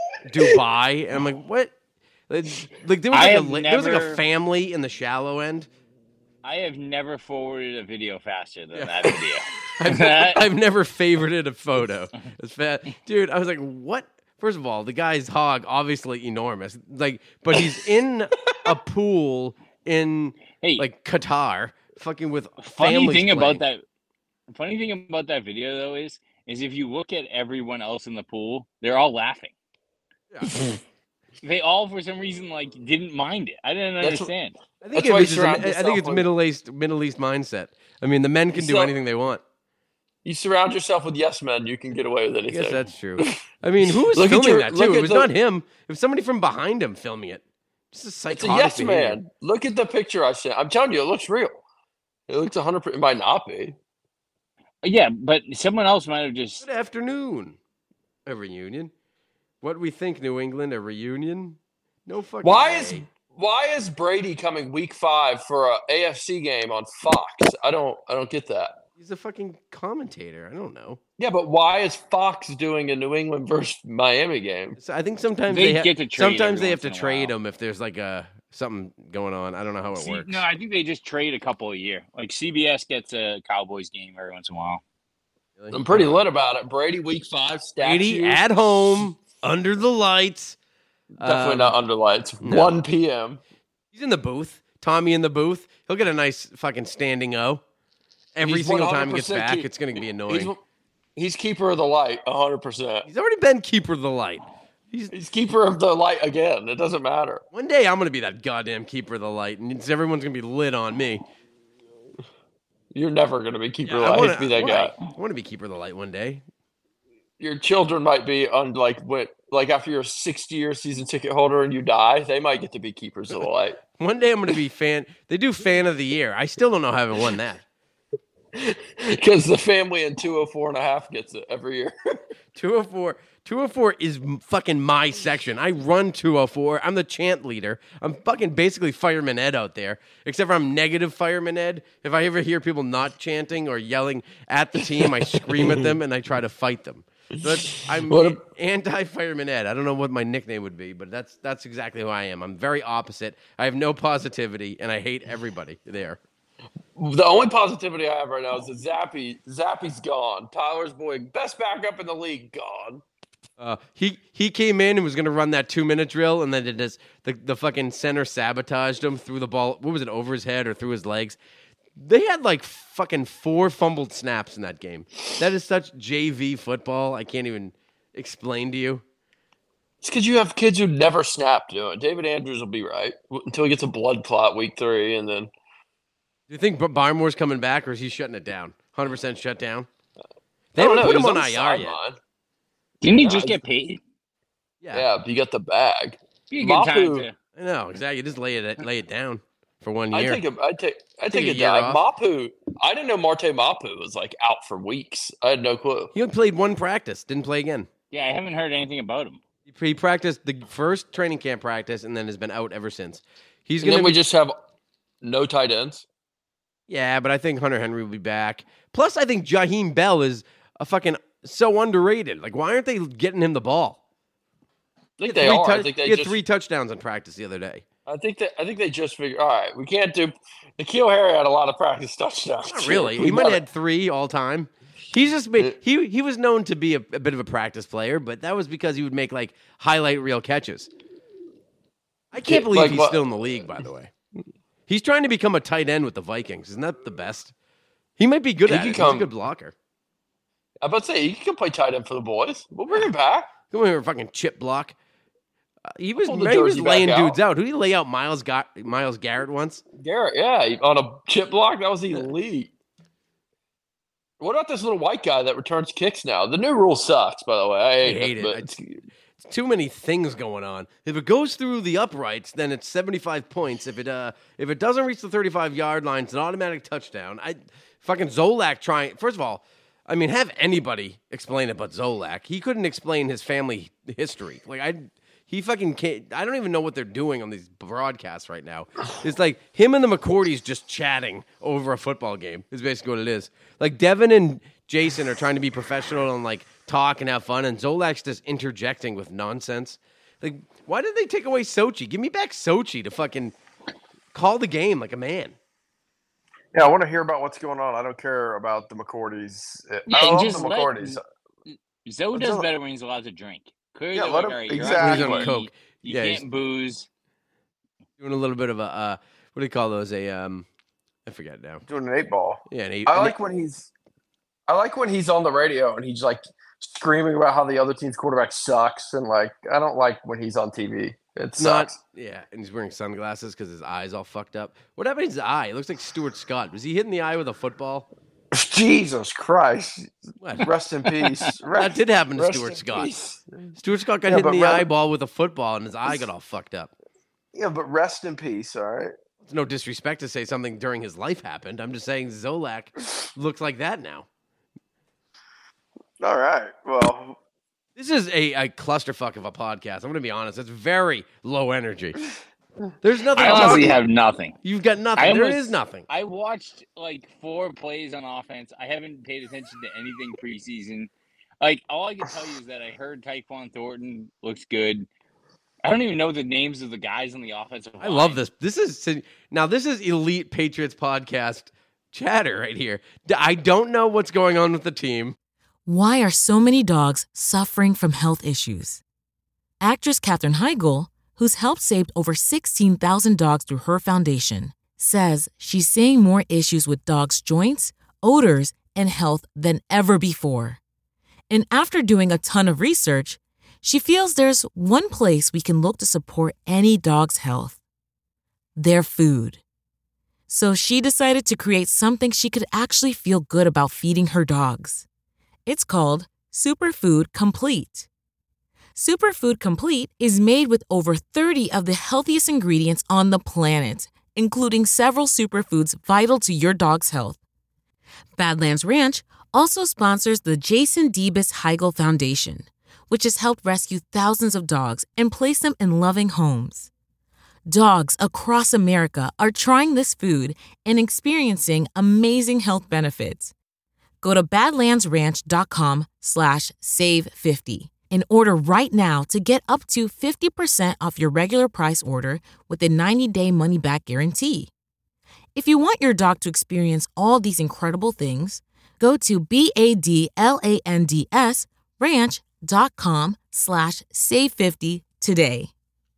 Dubai, and I'm like, what? Like, like there was I like a have li- there was like a never- family in the shallow end. I have never forwarded a video faster than that video. I've, I've never favorited a photo. It's fat, dude. I was like, what? First of all, the guy's hog obviously enormous. Like, but he's in a pool in Hey, like Qatar, fucking with funny families thing playing. about that funny thing about that video though is is if you look at everyone else in the pool, they're all laughing. Yeah. They all for some reason like didn't mind it. I didn't That's- understand. I think That's it why was you just a- surround I think yourself it's with- Middle East Middle East mindset. I mean, the men can do So- anything they want. You surround yourself with yes men, you can get away with I anything. guess that's true. I mean, who was Look at filming your- that look too? It at was the- not him. It was somebody from behind him filming it. Just a It's psychotic a yes behavior. man. Look at the picture I sent. I'm telling you, it looks real. It looks one hundred percent. It might not be. Yeah, but someone else might have just Good afternoon. A reunion. What do we think, New England? A reunion? No fucking Why way. is why is Brady coming week five for a A F C game on Fox? I don't I don't get that. He's a fucking commentator. I don't know. Yeah, but why is Fox doing a New England versus Miami game? So I think sometimes They they, ha- get to trade sometimes every they have once to in a trade while. him if there's like a something going on. I don't know how it See, works. no, I think they just trade a couple a year. Like C B S gets a Cowboys game every once in a while. Really? I'm pretty lit about it. Brady week five statue. Brady at home under the lights. Definitely Um, not under lights. no. one p.m. He's in the booth. Tommy in the booth. He'll get a nice fucking standing O. Every He's single time he gets one hundred percent back, keep- it's going to be He's, annoying. he's keeper of the light, one hundred percent. He's already been keeper of the light. He's He's keeper of the light again. It doesn't matter. one day I'm going to be that goddamn keeper of the light, and it's, everyone's going to be lit on me. You're never going to be keeper Yeah, of I the light. wanna- Be that why? guy. I want to be keeper of the light one day. Your children might be on like when like after you're a sixty year season ticket holder and you die, they might get to be keepers of the light. One day I'm going to be fan. They do fan of the year. I still don't know how I haven't won that. Because the family in two oh four and a half gets it every year. two oh four. two oh four is m- fucking my section. I run two oh four. I'm the chant leader. I'm fucking basically Fireman Ed out there. Except for I'm negative Fireman Ed. If I ever hear people not chanting or yelling at the team, I scream at them and I try to fight them. So that's, I'm What a- anti-Fireman Ed. I don't know what my nickname would be, but that's that's exactly who I am. I'm very opposite. I have no positivity, and I hate everybody there. The only positivity I have right now is that Zappy Zappy's gone. Tyler's boy, best backup in the league, gone. Uh, he he came in and was going to run that two minute drill, and then it just the the fucking center sabotaged him, threw the ball. What was it, over his head or through his legs? They had like fucking four fumbled snaps in that game. That is such J V football. I can't even. explain to you? It's because you have kids who never snap doing it. David Andrews will be right until he gets a blood clot week three, and then. Do you think Barmore's coming back, or is he shutting it down? one hundred percent shut down? They haven't put him on I R yet. Didn't he just get paid? Yeah. Yeah, but you got the bag. Be a good time to. I know, exactly. Just lay it lay it down for one I year. take a, I take, I take, Take a a year dive. off. Mapu. I didn't know Marte Mapu was like out for weeks. I had no clue. He only played one practice, didn't play again. Yeah, I haven't heard anything about him. He practiced the first training camp practice and then has been out ever since. He's And gonna then we be, just have no tight ends. yeah, but I think Hunter Henry will be back. Plus, I think Jaheim Bell is a fucking so underrated. Like, why aren't they getting him the ball? I think He they had are. three I tou- think they he had just. three touchdowns in practice the other day. I think that. I think they just figured. All right, we can't do. N'Keal Harry had a lot of practice touchdowns. Not really. We He might have gotta- had three all time. He's just made, he he was known to be a, a bit of a practice player, but that was because he would make like highlight reel catches. I can't Yeah, believe like he's what- still in the league, by the way. He's trying to become a tight end with the Vikings. Isn't that the best? He might be good He at can it. He's come- a good blocker. I'm about to say he can play tight end for the boys. We'll bring him back. Come here, fucking chip block. Uh, he was Pull the he was jersey back laying out. dudes out. Who did he lay out? Miles got Miles Garrett once. Garrett, yeah, he- on a chip block, that was elite. What about this little white guy that returns kicks now? The new rule sucks, by the way. I hate, hate it. but It's- It's too many things going on. If it goes through the uprights, then it's seventy-five points. If it uh if it doesn't reach the thirty-five yard line, it's an automatic touchdown. I fucking Zolak trying. First of all, I mean, have anybody explain it but Zolak. He couldn't explain his family history. Like I, he fucking can't. I don't even know what they're doing on these broadcasts right now. It's like him and the McCourties just chatting over a football game. Is basically what it is. Like Devin and Jason are trying to be professional and like talk and have fun, and Zolak's just interjecting with nonsense. Like, why did they take away Sochi? Give me back Sochi to fucking call the game like a man. Yeah, I want to hear about what's going on. I don't care about the McCourties. Yeah, I and love just the let- McCourties. Zoe Let's does do it. better when he's allowed to drink. Clearly, Yeah, they're let like, him- all right, you're exactly. on He's on T V, coke. You Yeah, he's- can't booze. Doing a little bit of a uh, what do you call those? A um, I forget now. Doing an eight ball. Yeah, an eight, I an like when he's. I like when he's on the radio and he's like screaming about how the other team's quarterback sucks, and like I don't like when he's on T V. It It's not, sucks. yeah, and he's wearing sunglasses because his eye's all fucked up. What happened to his eye? It looks like Stuart Scott. Was he hitting the eye with a football? Jesus Christ! What? Rest in peace. That Rest, did happen to rest Stuart in Scott. peace. Stuart Scott got Yeah, hit in but the rather- eyeball with a football, and his eye got all fucked up. Yeah, but rest in peace. All right. It's no disrespect to say something during his life happened. I'm just saying Zolak looks like that now. All right. Well, This is a, a clusterfuck of a podcast. I'm going to be honest. It's very low energy. There's nothing. I to honestly talk- have nothing. You've got nothing. I there almost- is nothing. I watched like four plays on offense. I haven't paid attention to anything preseason. Like all I can tell you is that I heard Tyquan Thornton looks good. I don't even know the names of the guys on the offensive line. I love this. This is now. This is elite Patriots podcast chatter right here. D- I don't know what's going on with the team. Why are so many dogs suffering from health issues? Actress Katherine Heigl, who's helped save over sixteen thousand dogs through her foundation, says she's seeing more issues with dogs' joints, odors, and health than ever before. And after doing a ton of research, she feels there's one place we can look to support any dog's health: their food. So she decided to create something she could actually feel good about feeding her dogs. It's called Superfood Complete. Superfood Complete is made with over thirty of the healthiest ingredients on the planet, including several superfoods vital to your dog's health. Badlands Ranch also sponsors the Jason Debus Heigl Foundation, which has helped rescue thousands of dogs and place them in loving homes. Dogs across America are trying this food and experiencing amazing health benefits. Go to badlandsranch.com slash save 50 and order right now to get up to fifty percent off your regular price order with a ninety-day money-back guarantee. If you want your dog to experience all these incredible things, go to B-A-D-L-A-N-D-S ranch.com slash save 50 today.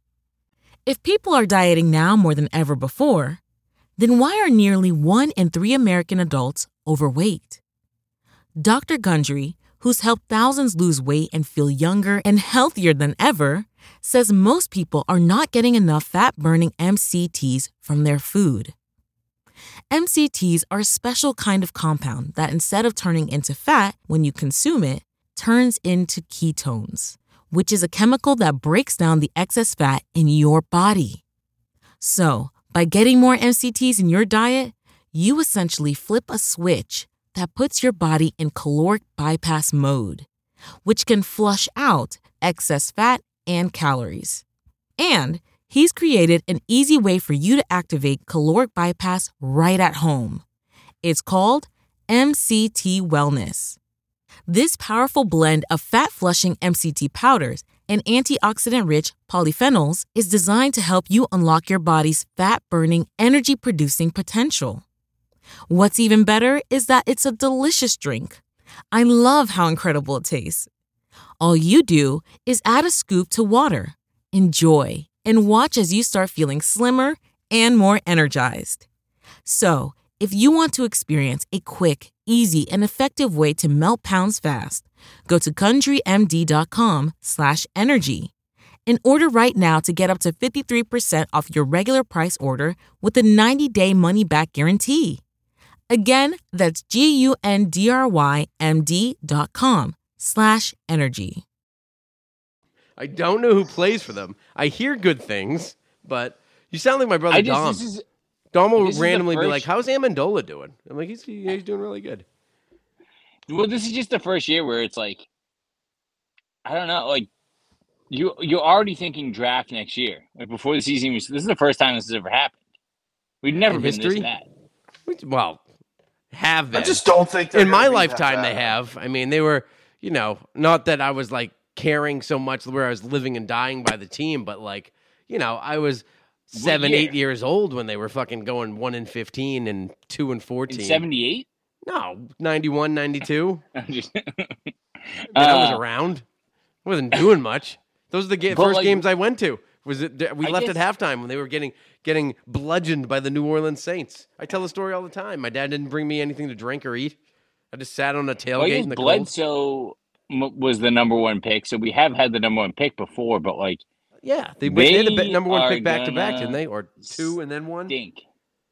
If people are dieting now more than ever before, then why are nearly one in three American adults overweight? Doctor Gundry, who's helped thousands lose weight and feel younger and healthier than ever, says most people are not getting enough fat-burning M C Ts from their food. M C Ts are a special kind of compound that, instead of turning into fat when you consume it, turns into ketones, which is a chemical that breaks down the excess fat in your body. So, by getting more M C Ts in your diet, you essentially flip a switch that puts your body in caloric bypass mode, which can flush out excess fat and calories. And he's created an easy way for you to activate caloric bypass right at home. It's called M C T Wellness. This powerful blend of fat-flushing M C T powders and antioxidant-rich polyphenols is designed to help you unlock your body's fat-burning, energy-producing potential. What's even better is that it's a delicious drink. I love how incredible it tastes. All you do is add a scoop to water, enjoy, and watch as you start feeling slimmer and more energized. So, if you want to experience a quick, easy, and effective way to melt pounds fast, go to CountryMD.com slash energy and order right now to get up to fifty-three percent off your regular price order with a ninety-day money-back guarantee. Again, that's G-U-N-D-R-Y-M-D dot com slash energy. I don't know who plays for them. I hear good things, but you sound like my brother I just, Dom. this is, Dom will this is the randomly be first- like, how's Amendola doing? I'm like, he's, he's doing really good. well, this is just the first year where it's like, I don't know, like, you, you're already thinking draft next year. Like, before the season was, this is the first time this has ever happened. We've never In been history? this bad. Well, have been. I just don't think they're in gonna my be that lifetime bad. they have. I mean, they were, you know, not that I was like caring so much where I was living and dying by the team, but like, you know, I was seven, year? eight years old when they were fucking going one and fifteen and two and In fourteen. seventy-eight? No, ninety-one, ninety-two. I'm just- I, mean, I was Uh, around. I wasn't doing much. Those are the ga- But, first like- games I went to. Was it? We I left guess- at halftime when they were getting getting bludgeoned by the New Orleans Saints. I tell the story all the time. My dad didn't bring me anything to drink or eat. I just sat on a Well, I tailgate guess in the cold. Bledsoe m- was the number one pick, so we have had the number one pick before, but like, Yeah, they, went- they had the They be- number one are pick back to back, didn't gonna they? Or two and then one. stink.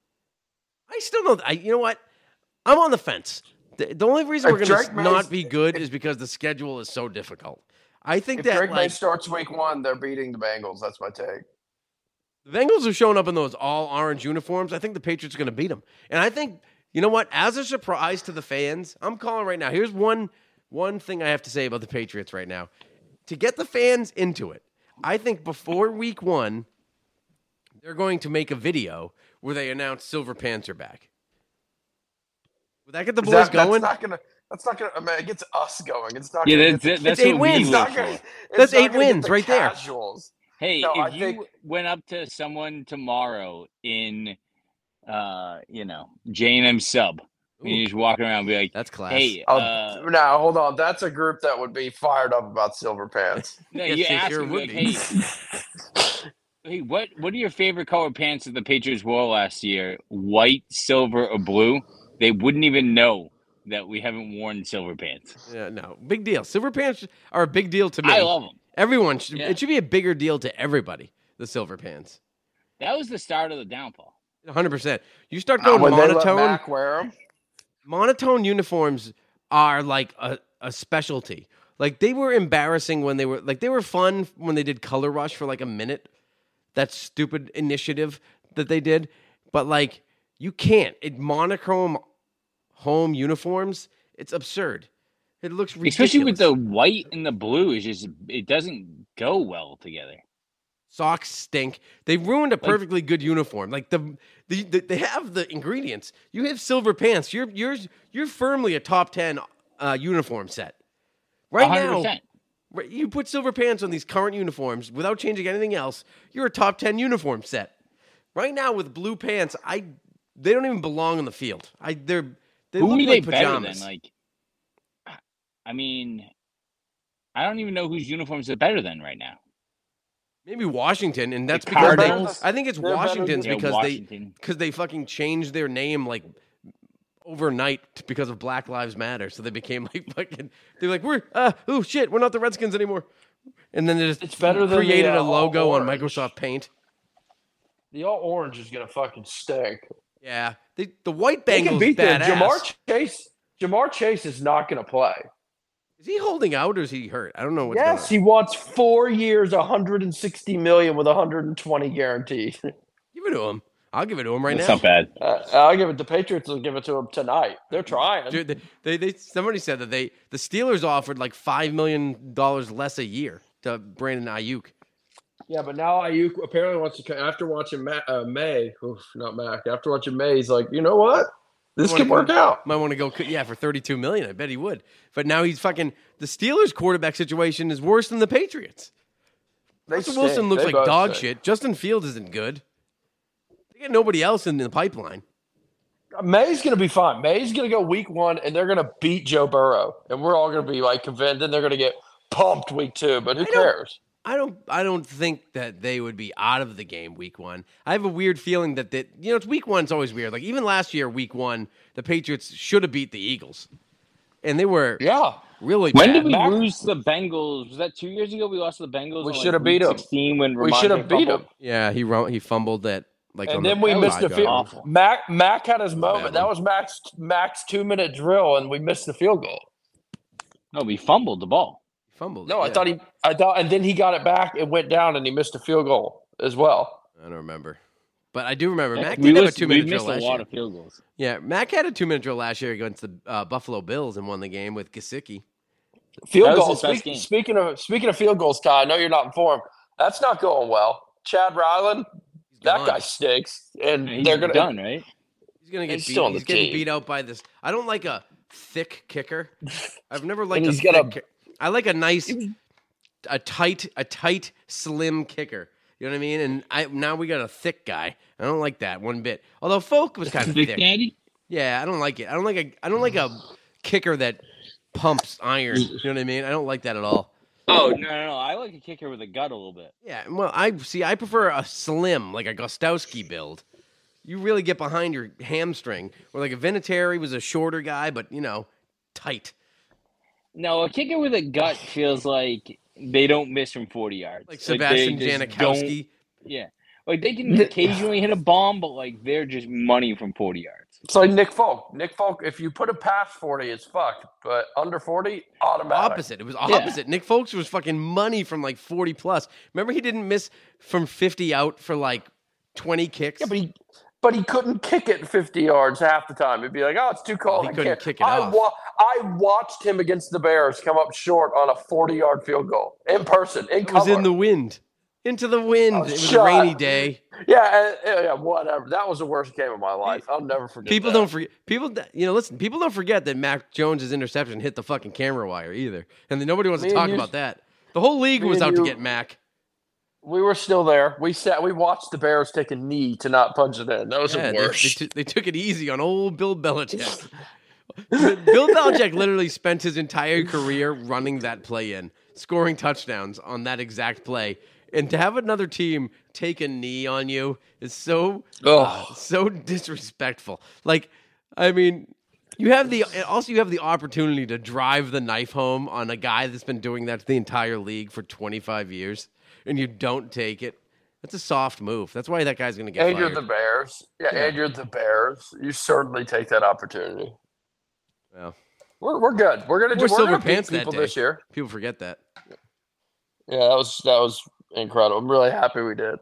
I still don't. I you know what? I'm on the fence. The, the only reason If we're going Drake to May's- not be good is because the schedule is so difficult. I think If that Drake May like, starts week one, they're beating the Bengals. That's my take. the Bengals are showing up in those all orange uniforms. I think the Patriots are going to beat them. And I think, you know what? As a surprise to the fans, I'm calling right now. Here's one one thing I have to say about the Patriots right now. To get the fans into it, I think before week one, they're going to make a video where they announce Silver Pants are back. Would that get the Is boys that- going? That's not gonna. That's not gonna. I mean, it gets us going. It's not. Yeah, gonna that's get it. the, That's It's eight what we wins. it's live not for. gonna, it's That's not eight gonna get wins the right there. Casuals. Hey, No, I if you think- went up to someone tomorrow in, uh, you know, J and M sub, and you just walk around and be like, That's class. hey, Oh, uh, now hold on. That's a group that would be fired up about Silver Pants. no, Yes, you they ask sure them, would like, be. hey, hey, what what are your favorite color pants that the Patriots wore last year? White, silver, or blue? They wouldn't even know that we haven't worn silver pants. Yeah, no, big deal. Silver Pants are a big deal to me. I love them. Everyone should. Yeah. It should be a bigger deal to everybody. The Silver Pants, That was the start of the downfall. one hundred percent. You start Uh, going when they let monotone. Mac wear them, Monotone uniforms are like a, a specialty. Like they were embarrassing when they were like they were fun when they did Color Rush for like a minute. That stupid initiative that they did, but like you can't. It monochrome home uniforms. It's absurd. It looks ridiculous. Especially with the white and the blue, is just it doesn't go well together. Socks stink. They ruined a perfectly good uniform. Like the, the, the they have the ingredients. You have Silver Pants. You're you're you're firmly a top ten uh, uniform set. Right one hundred now, percent. right, you put Silver Pants on these current uniforms without changing anything else. You're a top ten uniform set. Right now with blue pants, I they don't even belong on the field. I they're they Who look are like they better pajamas. than? Like, I mean, I don't even know whose uniforms are better than right now. Maybe Washington, and that's The because they, Cardinals? I think it's They're better Washington's than- Yeah, because Washington. they because they fucking changed their name like overnight because of Black Lives Matter. So they became like fucking. They're like, we're uh, oh shit, we're not the Redskins anymore. And then they just It's better than created the, uh, a logo on orange. Microsoft Paint. The all orange is gonna fucking stink. Yeah, they, the white They can Bengals beat them. badass. Jamar Chase. Jamar Chase is not gonna play. Is he holding out or is he hurt? I don't know what's Yes, going he wants four years, one hundred sixty million with one hundred twenty guaranteed. on. Give it to him. I'll give it to him right That's now. not bad. Uh, I'll give it. The Patriots will give it to him tonight. They're trying. Dude, they, they, they somebody said that they the Steelers offered like five million dollars less a year to Brandon Ayuk. Yeah, but now Ayuk apparently wants to. co- After watching Ma- uh, May, oof, not Mac. After watching May, he's like, you know what? This Wanna could work go- out. Might want to go, yeah, for thirty-two million dollars. I bet he would. But now he's fucking the Steelers' quarterback situation is worse than the Patriots. They Russell stink. Wilson looks They like both dog stink. shit. Justin Fields isn't good. They got nobody else in the pipeline. May's going to be fine. May's going to go week one, and they're going to beat Joe Burrow, and we're all going to be like convinced. Then they're going to get pumped week two. But who I don't- cares? I don't. I don't think that they would be out of the game week one. I have a weird feeling that that you know, it's week one's always weird. Like even last year, week one, the Patriots should have beat the Eagles, and they were Yeah. really When bad. did we Mac- lose to the Bengals? Was that two years ago? We lost to the Bengals. We on, like, should have week beat 'em. sixteen when We Ramondre should have beat fumbled? him. Yeah, he ru- he fumbled that like, on And then we the missed the field. field. Awful. Mac Mac had his moment. bad That one. was Mac's Mac's two minute drill, and we missed the field goal. No, we fumbled the ball. Fumbled. No, I yeah. thought he. I thought, and then he got it back. It went down, and he missed a field goal as well. I don't remember, but I do remember. Mac we did have a missed, two we minute drill missed a last lot year. of field goals. Yeah, Mac had a two minute drill last year against the uh, Buffalo Bills and won the game with Gesicki. Field That was goals. his best Speak, game. speaking of speaking of field goals, Ty, I know you're not informed. That's not going well. Chad Ryland, He's that gone. guy stinks, and He's they're gonna. done, right? He's gonna get He's beat. still on He's the getting team. beat out by this. I don't like a thick kicker. I've never liked And a he's thick got a- ki- I like a nice, a tight, a tight, slim kicker. You know what I mean? And I now we got a thick guy. I don't like that one bit. Although Folk was kind of Big thick. Daddy? Yeah, I don't like it. I don't like a. I don't like a kicker that pumps iron. You know what I mean? I don't like that at all. Oh, no, no, no. I like a kicker with a gut a little bit. Yeah, well, I see. I prefer a slim, like a Gostowski build. You really get behind your hamstring. Or like a Vinatieri was a shorter guy, but you know, tight. No, a kicker with a gut feels like they don't miss from forty yards. Like they Sebastian just Janikowski. don't- Yeah. Like, they can occasionally hit a bomb, but, like, they're just money from forty yards. It's like Nick Folk. Nick Folk, if you put it past forty, it's fucked. But under forty, automatic. Opposite. It was opposite. Nick Folks was fucking money from like forty plus. Remember, he didn't miss from fifty out for like twenty kicks. Yeah, but he, but he couldn't kick it fifty yards half the time. He'd be like, "Oh, it's too cold." He I couldn't can't." kick it I, off. wa- I watched him against the Bears come up short on a forty-yard field goal in person. In It was cover. in the wind. Into the wind. Oh, it was shut a rainy up. day. Yeah, uh, yeah, whatever. That was the worst game of my life. I'll never forget. People that. don't forget. People, you know, listen. People don't forget that Mac Jones's interception hit the fucking camera wire either, and then nobody wants Me to and talk you- about that. The whole league me was and out to you- get Mac. We were still there. We sat. We watched the Bears take a knee to not punch it in. That was Yeah, the they, they, worst. t- they took it easy on old Bill Belichick. Bill Belichick literally spent his entire career running that play in, scoring touchdowns on that exact play. And to have another team take a knee on you is so uh, Ugh. so disrespectful. Like, I mean, you have the also you have the opportunity to drive the knife home on a guy that's been doing that to the entire league for twenty-five years, and you don't take it. That's a soft move. That's why that guy's going to get and fired. you're the Bears. Yeah, Yeah. and you're the Bears. You certainly take that opportunity. Well, We're we're good. We're gonna do. We're We're silver gonna beat pants that people day. this year. people forget that. Yeah, that was that was incredible. I'm really happy we did.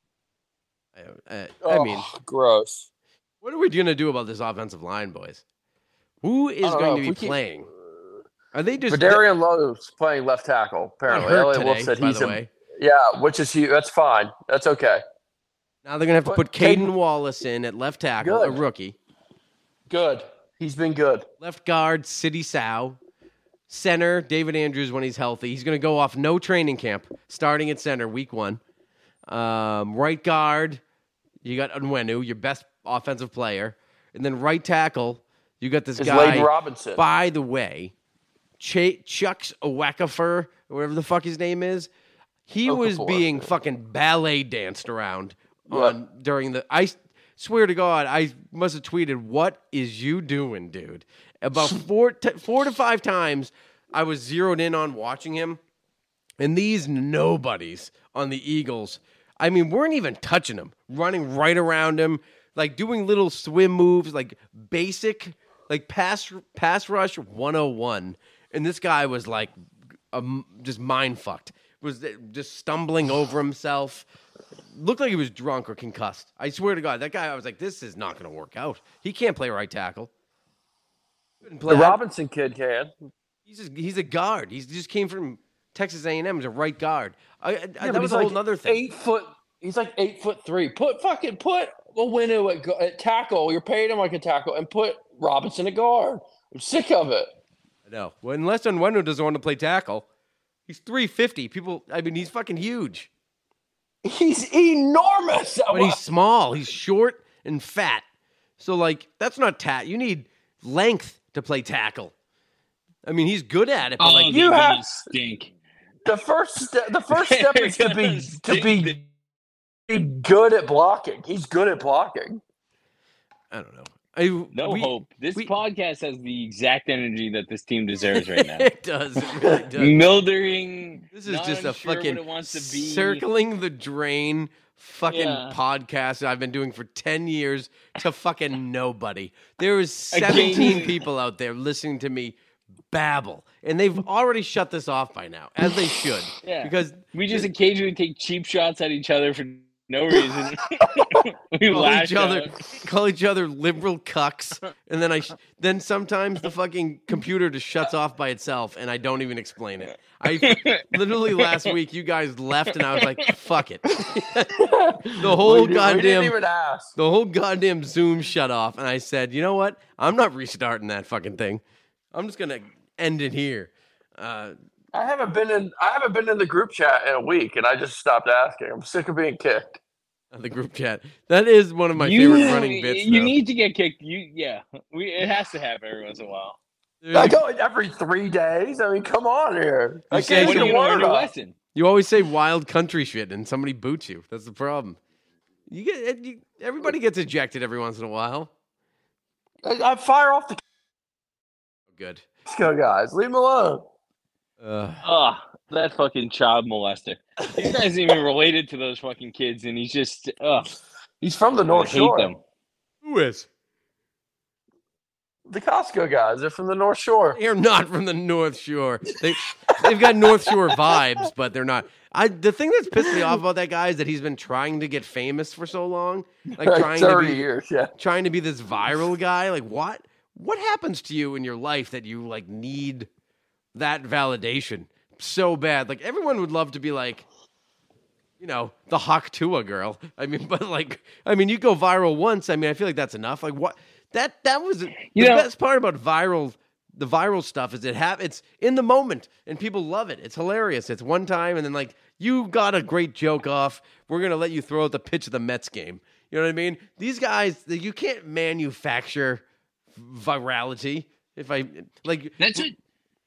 I, I, I mean, Oh, gross. what are we going to do about this offensive line, boys? Who is I don't going know. to If be we keep- playing? Are they just Vidarian Lowe's playing left tackle. they're Apparently, hurt Elliot Wolf today? said By he's the a, way, yeah, which is huge. That's fine. That's okay. now they're going to have to But put Caden Caden- Wallace in at left tackle, a Good. rookie. Good. He's been good. Left guard, City Sow. Center, David Andrews when he's healthy. He's going to go off no training camp, starting at center week one. Um, right guard, you got Onwenu, your best offensive player. And then right tackle, you got this Is guy. Layden Robinson. By the way, Ch- Chucks Owekafor, or whatever the fuck his name is, he was Okafor. being fucking ballet danced around on during the ice. Swear to God, I must have tweeted, "What is you doing, dude?" About four, t- four to five times, I was zeroed in on watching him, and these nobodies on the Eagles, I mean, weren't even touching him, running right around him, like doing little swim moves, like basic, like pass pass rush one oh one, and this guy was like um, just mind fucked, was just stumbling over himself. Looked like he was drunk or concussed. I swear to God, that guy, I was like, this is not going to work out. He can't play right tackle. The Robinson kid can. He's just, he's a guard. He just came from Texas A and M as a right guard. I, I, Yeah, that was a like whole other thing. Eight foot. He's like eight foot three. Put fucking put a window at, gu- at tackle. You're paying him like a tackle, and put Robinson at guard. I'm sick of it. I know. Well, unless Onwenu doesn't want to play tackle. He's three fifty. People, I mean, he's fucking huge. He's enormous. But he's small. He's short and fat. So, like, that's not tat. You need length to play tackle. I mean, he's good at it, but Oh, like you you have- have stink. the first step. The first step is to be to be, be good at blocking. He's good at blocking. I don't know. I, No we- hope. This we- podcast has the exact energy that this team deserves right now. It does. It really does. Mildering. This is not just a unsure fucking what it wants to be. circling the drain fucking Yeah. podcast that I've been doing for ten years to fucking nobody. There is seventeen Again. people out there listening to me babble, and they've already shut this off by now, as they should. Yeah. Because We just occasionally take cheap shots at each other for no reason. we call lash each other out. call each other liberal cucks, and then I sh- then sometimes the fucking computer just shuts off by itself, and I don't even explain it. I literally last week you guys left, and I was like, "Fuck it." The whole we, did, goddamn we didn't even ask. the whole goddamn Zoom shut off, and I said, "You know what? I'm not restarting that fucking thing. I'm just gonna end it here." Uh, I haven't been in. I haven't been in the group chat in a week, and I just stopped asking. I'm sick of being kicked. the group chat. That is one of my you, favorite running bits. You though. need to get kicked. You yeah. We it has to happen every once in a while. There's I a- go every three days. I mean, come on here. I say can't When Get are get you a gonna learn word your out. lesson? You always say wild country shit, and somebody boots you. That's the problem. You get you, everybody gets ejected every once in a while. I, I fire off the Good. Costco guys. Leave them alone. Uh, Ugh, that fucking child molester. This guy's even related to those fucking kids, and he's just ugh. He's from the I North hate Shore. them. who is? The Costco guys. They're from the North Shore. They're not from the North Shore. They they've got North Shore vibes, but they're not. I the thing that's pissed me off about that guy is that he's been trying to get famous for so long, like Like trying to thirty be years. Yeah. trying to be this viral guy. Like what? What happens to you in your life that you like need that validation so bad? Like everyone would love to be like, you know, the Hawk Tua girl. I mean, but like, I mean, you go viral once. I mean, I feel like that's enough. Like what? That that was the You know- best part about viral. The viral stuff is it have it's in the moment and people love it. It's hilarious. It's one time and then like you got a great joke off. We're gonna let you throw out the pitch of the Mets game. You know what I mean? These guys, you can't manufacture virality. If I like, That's it.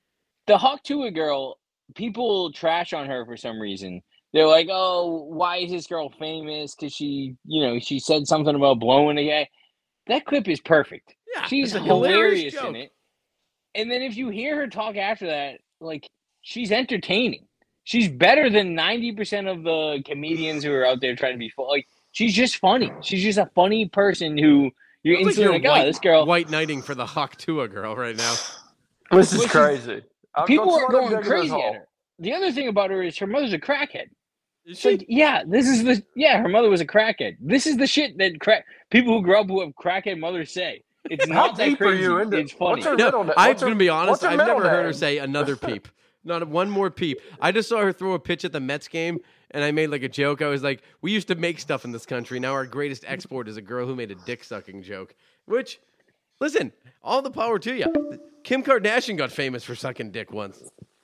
The Hawk Tua girl, people trash on her for some reason. They're like, "Oh, why is this girl famous? Because she, you know, she said something about blowing a guy." That clip is perfect. yeah, She's it's a hilarious hilarious joke. in it. And then if you hear her talk after that, like she's entertaining. She's better than ninety percent of the comedians who are out there trying to be funny. Like she's just funny. She's just a funny person who you're Sounds like instantly you're like, white, "Oh, this girl." white knighting for the Hawk Tua girl right now. This is Which is- crazy. I'm- People let's are let him going dig in his crazy hole. at her. The other thing about her is her mother's a crackhead. Is It's she? like, yeah, this is the yeah. Her mother was a crackhead. This is the shit that crack people who grow up with crackhead mothers say. It's How not that deep are crazy. you into- It's funny. what's her- No, middle na- I'm what's her- going to be honest. what's her I've middle never heard her name? say another peep. Not one more peep. I just saw her throw a pitch at the Mets game, and I made like a joke. I was like, "We used to make stuff in this country. Now our greatest export is a girl who made a dick sucking joke." Which, listen, all the power to you. Kim Kardashian got famous for sucking dick once,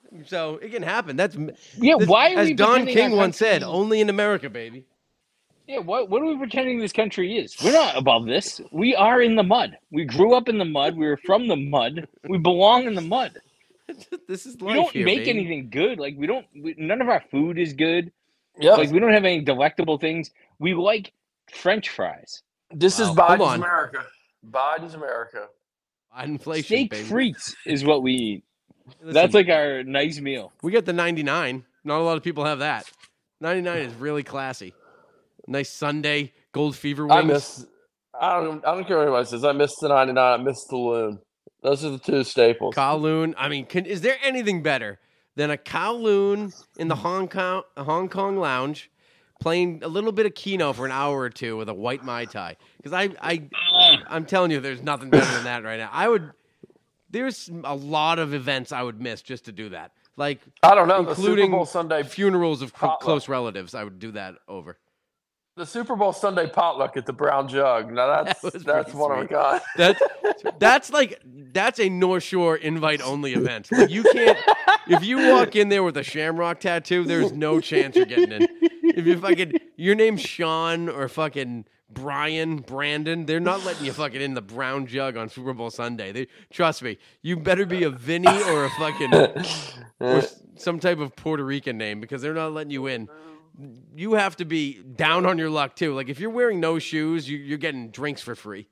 so it can happen. That's Yeah, this- why are as we Don pretending King our once said, country- "Only in America, baby." Yeah, what what are we pretending this country is? We're not above this. We are in the mud. We grew up in the mud. We were from the mud. We belong in the mud. This is We life don't here, make baby. anything good. Like we don't. We, none of our food is good. Yeah. Like we don't have any delectable things. We like French fries. This is Wow. Hold Biden's on. America. Biden's America. Inflation, Steak baby. frites is what we eat. Listen, That's like our nice meal. we get the ninety-nine. Not a lot of people have that. ninety-nine is really classy. Nice Sunday gold fever wings. I miss. I don't. I don't care what anybody says. I miss the ninety-nine. I miss the loon. Those are the two staples. Kowloon. I mean, can, is there anything better than a Kowloon in the Hong Kong Hong Kong lounge, playing a little bit of Keno for an hour or two with a white Mai Tai? Because I, I, I'm telling you, there's nothing better than that right now. I would. There's a lot of events I would miss just to do that. Like I don't know. The including Super Bowl Sunday funerals of cl- potluck. close relatives. I would do that over. The Super Bowl Sunday potluck at the Brown Jug. Now that's That was that's pretty one of a sweet. kind. That's that's like that's a North Shore invite only event. Like you can't if you walk in there with a shamrock tattoo, there's no chance you're getting in. If you fucking your name's Sean or fucking Brian, Brandon, they're not letting you fucking in the Brown Jug on Super Bowl Sunday. They trust me. You better be a Vinny or a fucking or s- some type of Puerto Rican name because they're not letting you in. You have to be down on your luck too. Like if you're wearing no shoes, you, you're getting drinks for free.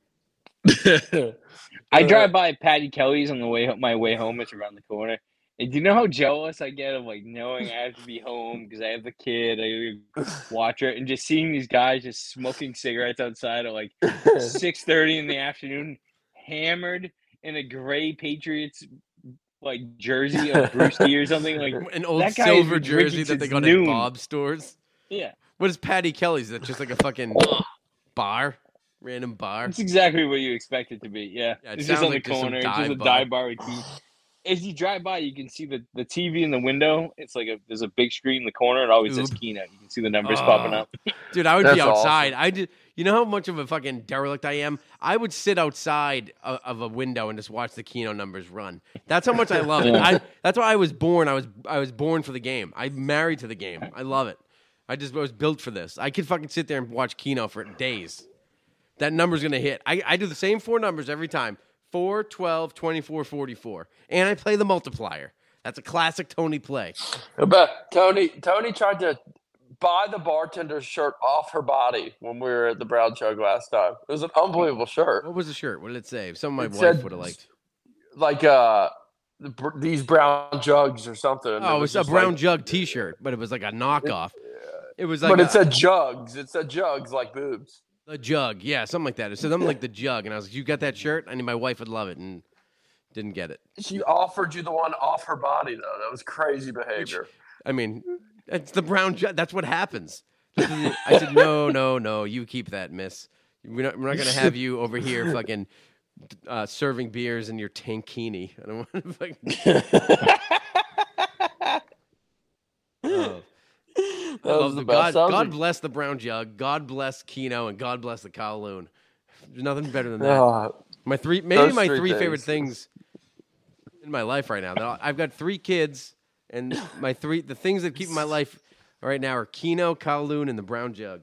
I drive by Patty Kelly's on the way ho- my way home. It's around the corner. And do you know how jealous I get of like knowing I have to be home because I have the kid, I gotta watch her, and just seeing these guys just smoking cigarettes outside at like six thirty in the afternoon, hammered in a gray Patriots like jersey of Brewski or something like. An old That guy has silver been drinking jersey that they since got noon. at Bob's stores. Yeah, What is Patty Kelly's? Is that just like a fucking bar? Random bar? it's exactly what you expect it to be. Yeah, Yeah, it it's just sounds on like the just some corner. It's just dive a bar. dive bar with tea. As you drive by, you can see the, the T V in the window. It's like a there's a big screen in the corner. It always says Oob. Keno. You can see the numbers Oh. popping up. Dude, I would That's be outside. awesome. I did. You know how much of a fucking derelict I am? I would sit outside of, of a window and just watch the Keno numbers run. That's how much I love it. I, that's why I was born. I was I was born for the game. I'm married to the game. I love it. I just was built for this. I could fucking sit there and watch Keno for days. That number's going to hit. I, I do the same four numbers every time. four, twelve, twenty-four, forty-four. And I play the multiplier. That's a classic Tony play. But Tony, Tony tried to buy the bartender's shirt off her body when we were at the Brown Jug last time. It was an unbelievable shirt. What was the shirt? What did it say? Some of my It wife said- would have liked. Like uh, the, br- these brown jugs or something. Oh, it was a just brown like- jug T-shirt, but it was like a knockoff. It was like but a, it said jugs. It said jugs like boobs. a jug, yeah, something like that. It said something like the jug, and I was like, "You got that shirt?" I knew my wife would love it, and didn't get it. She offered you the one off her body, though. That was crazy behavior. I mean, it's the brown jug. That's what happens. I said, "No, no, no. You keep that, miss. We're not, we're not going to have you over here fucking uh, serving beers in your tankini. I don't want to fucking." Oh. That I was love the the best. God, That was God a- bless the brown jug. God bless Keno, and God bless the Kowloon. There's nothing better than that. Oh, My three, maybe Those my three three favorite things. things in my life right now. That I've got three kids, and my three the things that keep my life right now are Keno, Kowloon, and the brown jug.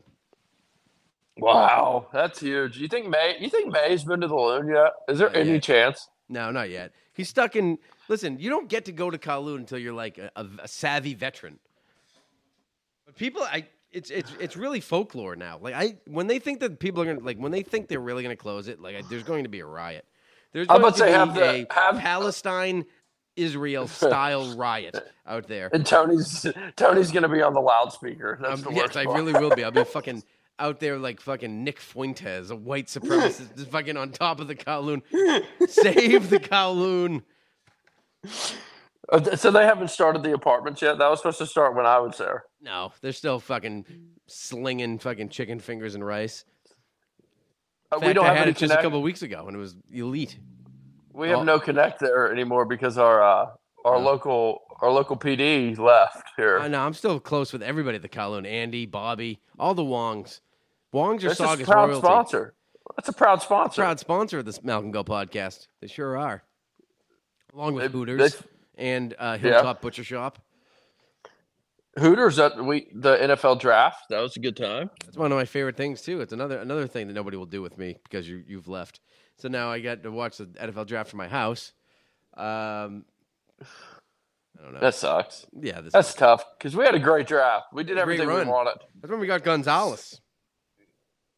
wow, that's huge. You think May? You think May's been to the Loon yet? Is there Not any yet. chance? No, not yet. He's stuck in. Listen, you don't get to go to Kowloon until you're like a, a, a savvy veteran. But people, I it's it's it's really folklore now. Like I when they think that people are gonna like when they think they're really gonna close it, like I, there's going to be a riot. There's I'm going about to to say, be have the- a have- Palestine Israel style riot out there. And Tony's Tony's gonna be on the loudspeaker. That's Um, the yes, worst I part. really will be. I'll be fucking out there like fucking Nick Fuentes, a white supremacist, just fucking on top of the Kowloon. Save the Kowloon. Uh, th- So they haven't started the apartments yet. That was supposed to start when I was there. No, they're still fucking slinging fucking chicken fingers and rice. Uh, In we fact, don't I have had any it just a connect. couple weeks ago, and it was elite. We have Oh. no connect there anymore because our uh, our Oh. local our local P D left here. I know. I'm still close with everybody at the Kowloon. Andy, Bobby, all the Wongs. Wongs are This is a Saugus proud royalty. sponsor. That's a proud sponsor. Proud sponsor of this Malcolm Go podcast. They sure are. Along with They- Hooters they- and uh, Yeah. Hilltop Butcher Shop. Hooters at we the N F L draft. That was a good time. That's one of my favorite things too. It's another another thing that nobody will do with me because you you've left. So now I got to watch the N F L draft from my house. Um, I don't know. That sucks. yeah, this, That's tough because we had a great draft. We did Great everything run. we wanted. that's when we got Gonzalez.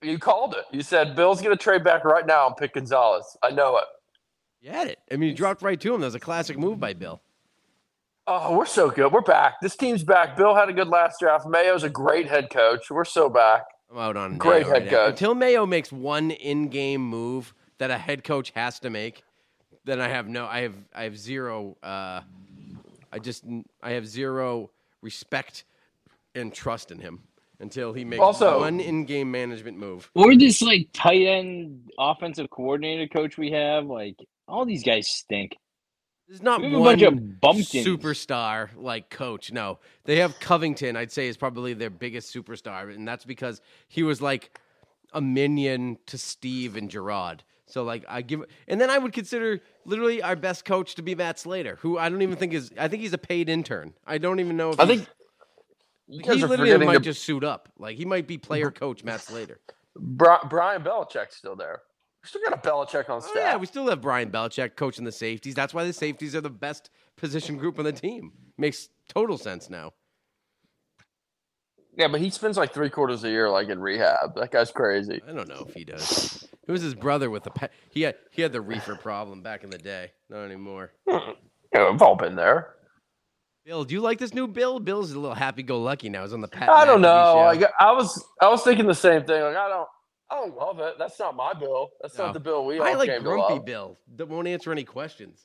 You called it. You said Bill's going to trade back right now and pick Gonzalez. I know it. You had it. I mean, you dropped right to him. That was a classic move by Bill. Oh, we're so good. We're back. This team's back. Bill had a good last draft. Mayo's a great head coach. We're so back. I'm out on Great Mayo head right now. coach. Until Mayo makes one in-game move that a head coach has to make, then I have no. I have. I have zero. Uh, I just. I have zero respect and trust in him until he makes Also- one in-game management move. Or this like tight end offensive coordinator coach we have. Like all these guys stink. There's not We have a one bunch of bumpkins. superstar like coach. No, they have Covington. I'd say is probably their biggest superstar, and that's because he was like a minion to Steve and Gerard. So like I give, and then I would consider literally our best coach to be Matt Slater, who I don't even think is. I think he's a paid intern. I don't even know if I he's- think you guys he are literally forgetting might the, just suit up. Like he might be player coach Matt Slater. Bri- Brian Belichick's still there. We still got a Belichick on Oh staff. yeah, we still have Brian Belichick coaching the safeties. That's why the safeties are the best position group on the team. Makes total sense now. Yeah, but he spends like three quarters of the year like in rehab. That guy's crazy. I don't know if he does. It was his brother with the pe- he had he had the reefer problem back in the day. Not anymore. Yeah, we've all been there. Bill, do you like this new Bill? Bill's a little happy-go-lucky now. He's on the Pat. I don't McAfee know. show. Like I was, I was thinking the same thing. Like I don't, I don't love it. That's not my Bill. That's No. not the Bill we all I like came to Grumpy love. Bill that won't answer any questions.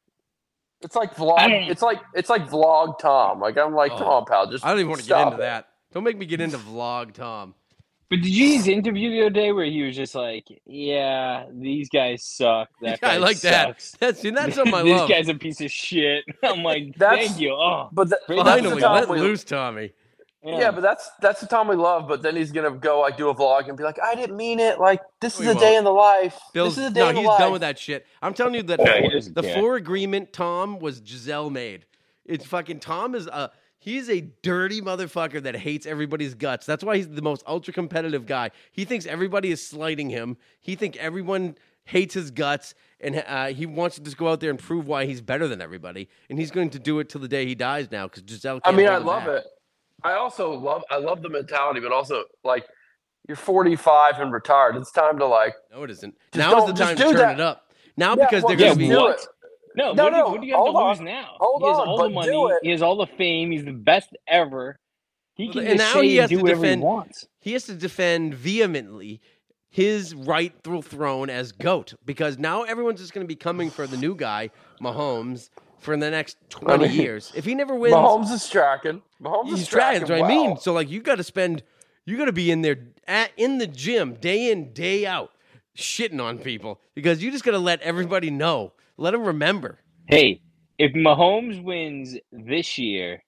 It's like I vlog. don't- It's like it's like vlog Tom. Like I'm like, Oh. come on, pal. Just I don't even want to get stop into it. that. Don't make me get into vlog Tom. But did you see his interview the other day where he was just like, "Yeah, these guys suck. That Yeah, guy I like sucks. that. That's see, that's something I this love. guy's a piece of shit." I'm like, That's- "Thank you." Oh, But that, Finally, that's the Finally, Tom let we, loose Tommy. yeah. but that's that's the Tom we love. But then he's gonna go like do a vlog and be like, I didn't mean it. Like this No, is he a day won't. in the life. Bill's this is a day no, in the he's life. done with that shit. I'm telling you that Yeah, he the, doesn't the care. floor agreement Tom was Giselle made. It's fucking Tom is a he's a dirty motherfucker that hates everybody's guts. That's why he's the most ultra competitive guy. He thinks everybody is slighting him. He thinks everyone hates his guts, and uh, he wants to just go out there and prove why he's better than everybody. And he's going to do it till the day he dies now because Giselle. I Can't mean, hold I him love back. it. I also love I love the mentality, but also like you're forty-five and retired. It's time to like No, it isn't. Just Now is the don't- time just to do turn that. it up. Now Yeah, because well, they're yeah, going to be. what? it. No, No, what, do, no, what do you have hold to on. lose now? Hold he has on, all but the money. do it. He has all the fame. He's the best ever. He Well, can and just now say he and has do to whatever defend- he wants. He has to defend vehemently his rightful throne as GOAT because now everyone's just going to be coming for the new guy, Mahomes, for the next twenty I mean, years. If he never wins, Mahomes is tracking. Mahomes he's is trying. tracking. That's what I well. mean. So like, you got to spend, you got to be in there at in the gym day in day out, shitting on people because you just got to let everybody know, let them remember. Hey, if Mahomes wins this year,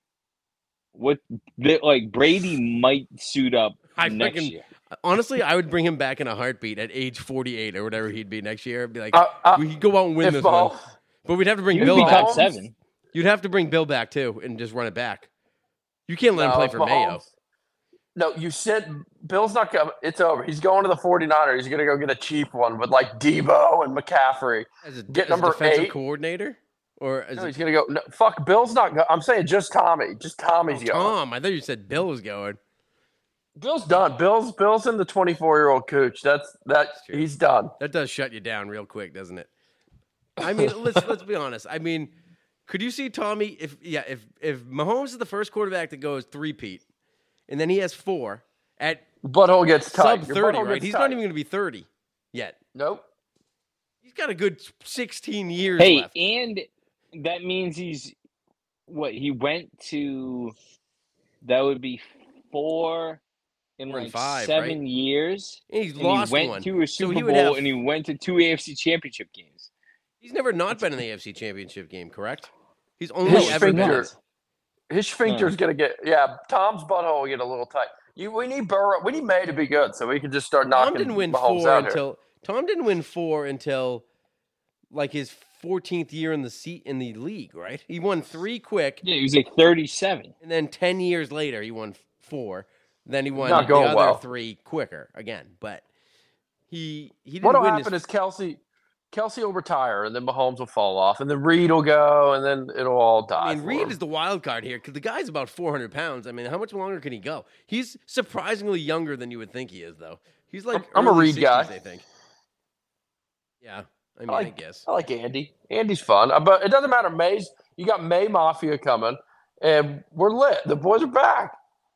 what the, like Brady might suit up I next freaking- year. Honestly, I would bring him back in a heartbeat at age forty-eight or whatever he'd be next year. I'd be like, Uh, uh, we could go out and win if this Mahomes, one, but we'd have to bring He would Bill be back. top seven. You'd have to bring Bill back too and just run it back. You can't let him no, play if for Mahomes- Mayo. No, you said Bill's not coming. It's over. He's going to the 49ers. He's going to go get a cheap one with like Debo and McCaffrey. As a, Get as number a defensive eight. coordinator? Or as No, a, he's going to go. No, fuck, Bill's not. Go, I'm saying just Tommy. Just Tommy's oh, going. Tom. I thought you said Bill was going. Bill's done. Bill's Bill's in the twenty-four year old cooch. That's that. That's true. He's done. That does shut you down real quick, doesn't it? I mean, let's let's be honest. I mean, could you see Tommy if yeah, if if Mahomes is the first quarterback that goes three-peat and then he has four at Butthole gets tight. sub Your thirty, butthole right? gets He's tight. not even going to be thirty yet. Nope. He's got a good sixteen years Hey, left. and that means he's what he went to. That would be four in Four and like five, seven right? years. And he's And lost he went one. to a So Super he would Bowl have- and he went to two A F C Championship games. He's never not been in the A F C Championship game, correct? He's only His ever been. sphincter, his sphincter's gonna get. Yeah, Tom's butthole will get a little tight. You, we need Burrow. We need May to be good, so we can just start knocking Tom didn't win Mahomes four out here. until Tom didn't win four until like his fourteenth year in the seat in the league, right? He won three quick, Yeah, he was like thirty-seven. and then ten years later he won four. Then he won Not the going other well. three quicker again. But he he didn't What'll win happen his, is Kelsey, Kelsey will retire, and then Mahomes will fall off, and then Reed will go, and then it'll all die. I mean, for Reed him. is the wild card here because the guy's about four hundred pounds. I mean, how much longer can he go? He's surprisingly younger than you would think he is, though. He's like I'm- I'm a early Reed guy. sixties, I think. Yeah, I mean, I I, like, guess. I like Andy. Andy's fun, Uh, but it doesn't matter. May's you got May Mafia coming, and we're lit. The boys are back.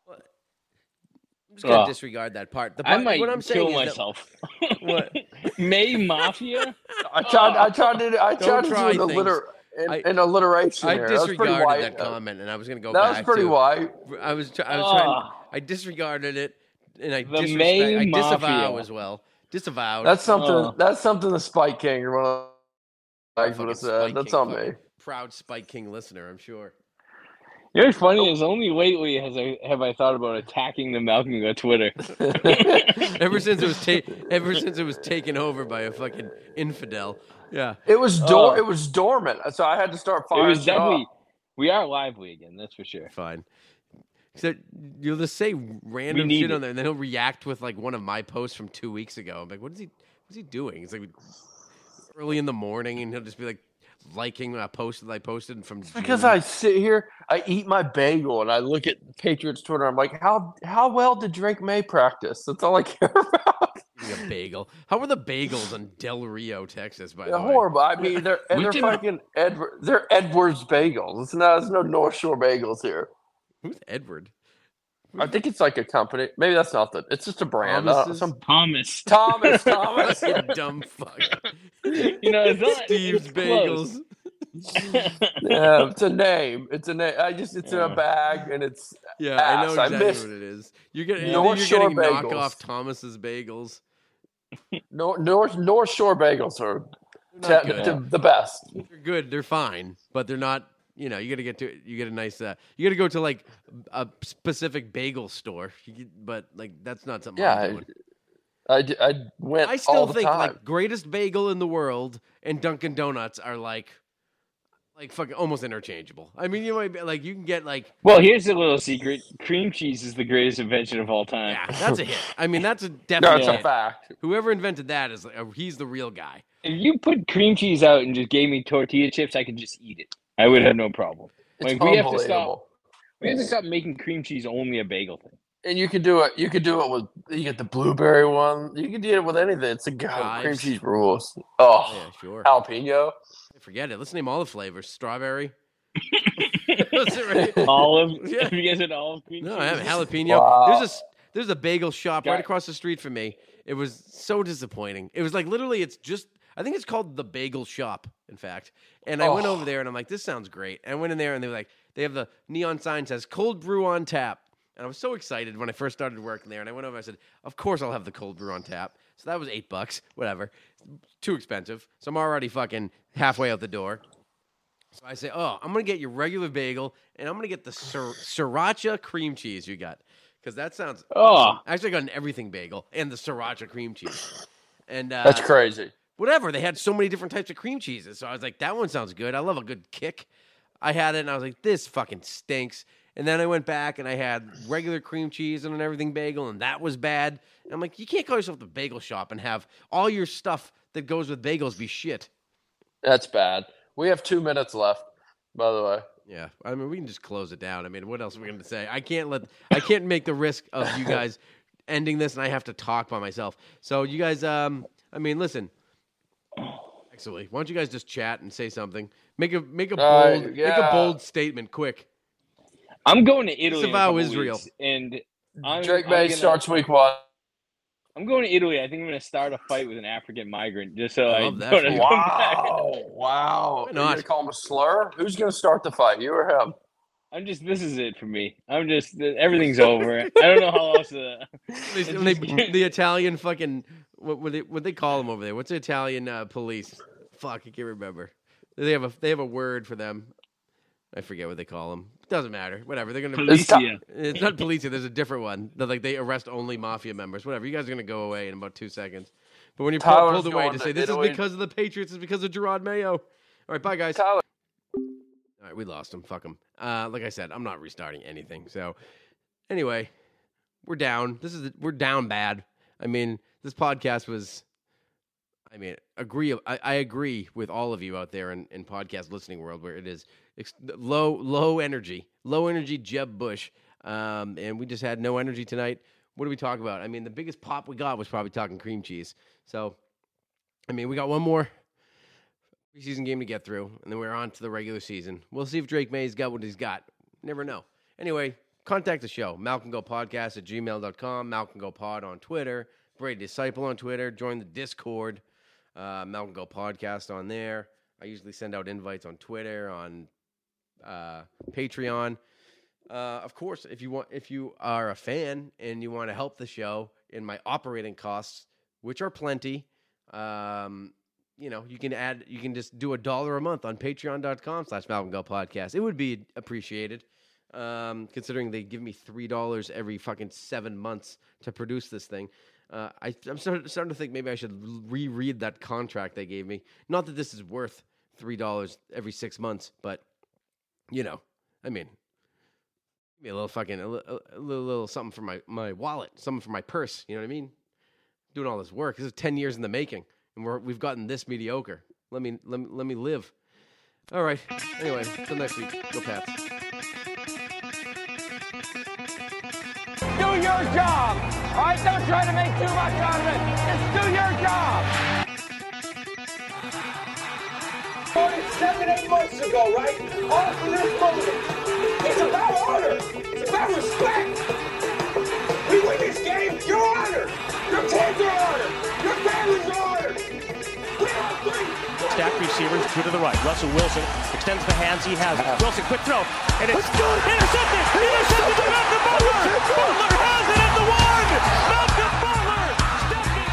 I'm just gonna Oh. disregard that part. The I part might what I'm saying kill is myself. That, what? May Mafia? I tried. I tried to. I tried to try do an, things. alliter, an, I- an alliteration. I here. That was pretty disregarded white. that comment, and I was gonna go That back. was pretty to, white. I was. Tr- I was trying. Ah. I disregarded it, and I The disrespect. May I disavow Mafia. as well. Disavowed. That's something. Oh. That's something the Spike King or one of the Fucking would have Spike said. That's King, on fucking me. Proud Spike King listener, I'm sure. You know what's funny is only lately has I have I thought about attacking the Malcolm on Twitter. ever since it was ta- ever since it was taken over by a fucking infidel. Yeah. It was dor- Oh. It was dormant, so I had to start It firing. was shit definitely off. we are lively again, that's for sure. Fine. Except you'll just say random need shit on it. there, and then he'll react with like one of my posts from two weeks ago. I'm like, what is he? What's he doing? It's like early in the morning, and he'll just be like liking a post that I posted from. Because June. I sit here, I eat my bagel, and I look at Patriots Twitter. I'm like, how how well did Drake May practice? That's all I care about. Eating a bagel. How were the bagels in Del Rio, Texas? By They're the way, horrible. I mean, they're and We they're can- fucking Edward. They're Edwards bagels. It's not. There's no North Shore bagels here. Who's Edward? I think it's like a company. Maybe that's not the. It's just a brand. Uh, Thomas's? some Thomas. Thomas. Thomas. You dumb fuck. You know, it's not Steve's it's close. Bagels. Yeah, it's a name. It's a name. I just. It's in a Yeah. bag, and it's. Yeah, I know Ass. I exactly missed- what it is. You're getting, North you're Shore getting bagels. knockoff Thomas's bagels. North North North Shore bagels are They're not te- good. the, the best. They're good. They're fine, but they're not. You know, you got to get to. You get a nice. Uh, you got to go to like a specific bagel store. You get, but like that's not something Yeah, I'm I, doing. I, d- I went I all still the think time. like greatest bagel in the world and Dunkin' Donuts are like, like fucking almost interchangeable. I mean, you might be like you can get like Well, here's a little secret. Cream cheese is the greatest invention of all time. yeah, that's a hit. I mean, that's a no, definite it's a hit. fact. Whoever invented that is like, he's the real guy. If you put cream cheese out and just gave me tortilla chips, I could just eat it. I would have no problem. It's Like we have to stop. unbelievable. We have to stop making cream cheese only a bagel thing. And you can do it. You can do it with. You get the blueberry one. You can do it with anything. It's a go. Cream Chives. cheese rules. Oh, Yeah, sure. jalapeno. Forget it. Let's name all the flavors. Strawberry. Was it right? Olive. Yeah. Have you guys had olive cream No, cheese? I haven't. Jalapeno. Wow. There's a s- there's a bagel shop right Got- across the street from me. It was so disappointing. It was like literally, it's just. I think it's called the Bagel Shop, in fact. And I went Oh. over there and I'm like, this sounds great. And I went in there and they were like, they have the neon sign says cold brew on tap. And I was so excited when I first started working there. And I went over, I said, of course I'll have the cold brew on tap. So that was eight bucks, whatever. Too expensive. So I'm already fucking halfway out the door. So I say, oh, I'm going to get your regular bagel and I'm going to get the sir- sriracha cream cheese you got. Because that sounds Oh, Actually, I got an everything bagel and the sriracha cream cheese. And uh, That's crazy. whatever. They had so many different types of cream cheeses. So I was like, that one sounds good. I love a good kick. I had it and I was like, this fucking stinks. And then I went back and I had regular cream cheese and an everything bagel, and that was bad. And I'm like, you can't call yourself the bagel shop and have all your stuff that goes with bagels be shit. That's bad. We have two minutes left. By the way. Yeah, I mean, we can just close it down. I mean, what else are we going to say? I can't let, I can't make the risk of you guys ending this, and I have to talk by myself. So you guys, um, I mean, listen. Actually, why don't you guys just chat and say something? Make a make a Uh, bold, make a yeah. bold statement, quick. I'm going to Italy. in a Disavow couple Israel. weeks, and I'm, Drake I'm May gonna- starts week one. I'm going to Italy. I think I'm going to start a fight with an African migrant just so I I, love that don't for have you. to come back. Wow. Wow. Why Are you not? gonna call him a slur? Who's gonna start the fight? You or him? I'm just. This is it for me. I'm just. Everything's over. I don't know how else to. They, It's when they, just- the Italian fucking what what they what they call them over there? What's the Italian uh, police? Fuck, I can't remember. They have a they have a word for them. I forget what they call them. Doesn't matter. Whatever. They're gonna. It's not- Policia. It's not police. There's a different one. That like they arrest only mafia members. Whatever. You guys are gonna go away in about two seconds. But when you're pull, Tyler's pulled away going to to say this Italy. is because of the Patriots, it's because of Gerard Mayo. All right, bye guys. Tyler. All right, we lost him. Fuck him. Uh, like I said, I'm not restarting anything. So, anyway, we're down. This is we're down bad. I mean, this podcast was. I mean, agree. I, I agree with all of you out there in, in podcast listening world, where it is ex- low, low energy, low energy. Jeb Bush, um, and we just had no energy tonight. what do we talk about? I mean, the biggest pop we got was probably talking cream cheese. So, I mean, we got one more preseason game to get through, and then we're on to the regular season. We'll see if Drake May's got what he's got. Never know. Anyway, contact the show, Malcolm Go Podcast at gmail dot com, Malcolm Go Pod on Twitter, Brady Disciple on Twitter. Join the Discord, uh, Malcolm Go Podcast on there. I usually send out invites on Twitter, on uh, Patreon. Uh, of course, if you want, if you are a fan and you want to help the show in my operating costs, which are plenty, um, you know, you can add, you can just do a dollar a month on patreon dot com slash Malcolm Go Podcast. It would be appreciated, um, considering they give me three dollars every fucking seven months to produce this thing. Uh, I, I'm starting, starting to think maybe I should reread that contract they gave me. Not that this is worth three dollars every six months, but, you know, I mean, maybe a little fucking, a little, a little, little something for my, my wallet, something for my purse, you know what I mean? Doing all this work. This is ten years in the making. And we're, we've gotten this mediocre. Let me, let me let me live. All right. Anyway, until next week. Go Pats. Do your job. All right? Don't try to make too much out of it. Just do your job. Voted seven, eight months ago, right? All for this moment. It's about honor. It's about respect. We win this game. Your honor. Your kids are honored. Your families are honored. We are three. Stacked receivers, two to the right. Russell Wilson extends the hands he has. Wilson, quick throw. And it's intercepted. Intercepted to Malcolm Butler. Butler has it at the one. Malcolm Butler stepping.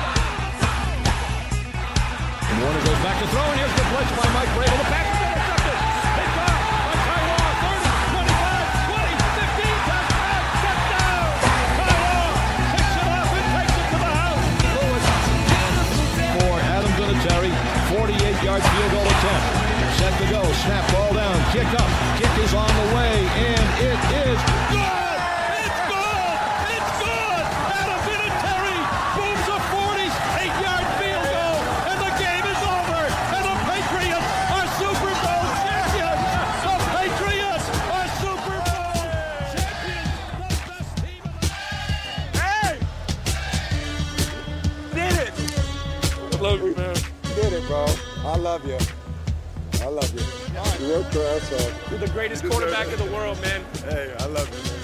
And Warner goes back to throw, and here's the blitz by Mike Vrabel. The pass is intercepted. Picked off by Ty Law. thirty, twenty-five, twenty, fifteen, touchdown, touchdown. Ty Law picks it up and takes it to the house. For Adam Vinatieri, forty-eight yard field goal attempt. Set to go, snap, ball down, kick up. Kick is on the way, and it is good. It's good. It's good. Adam Vinatieri booms a forty-eight yard field goal, and the game is over. And the Patriots are Super Bowl champions. The Patriots are Super Bowl champions. The best team in the Hey! Did it. I love you, man. Did it, bro. I love you. I love you. You worked your ass off. You're the greatest quarterback in the world, man. Hey, I love you, man.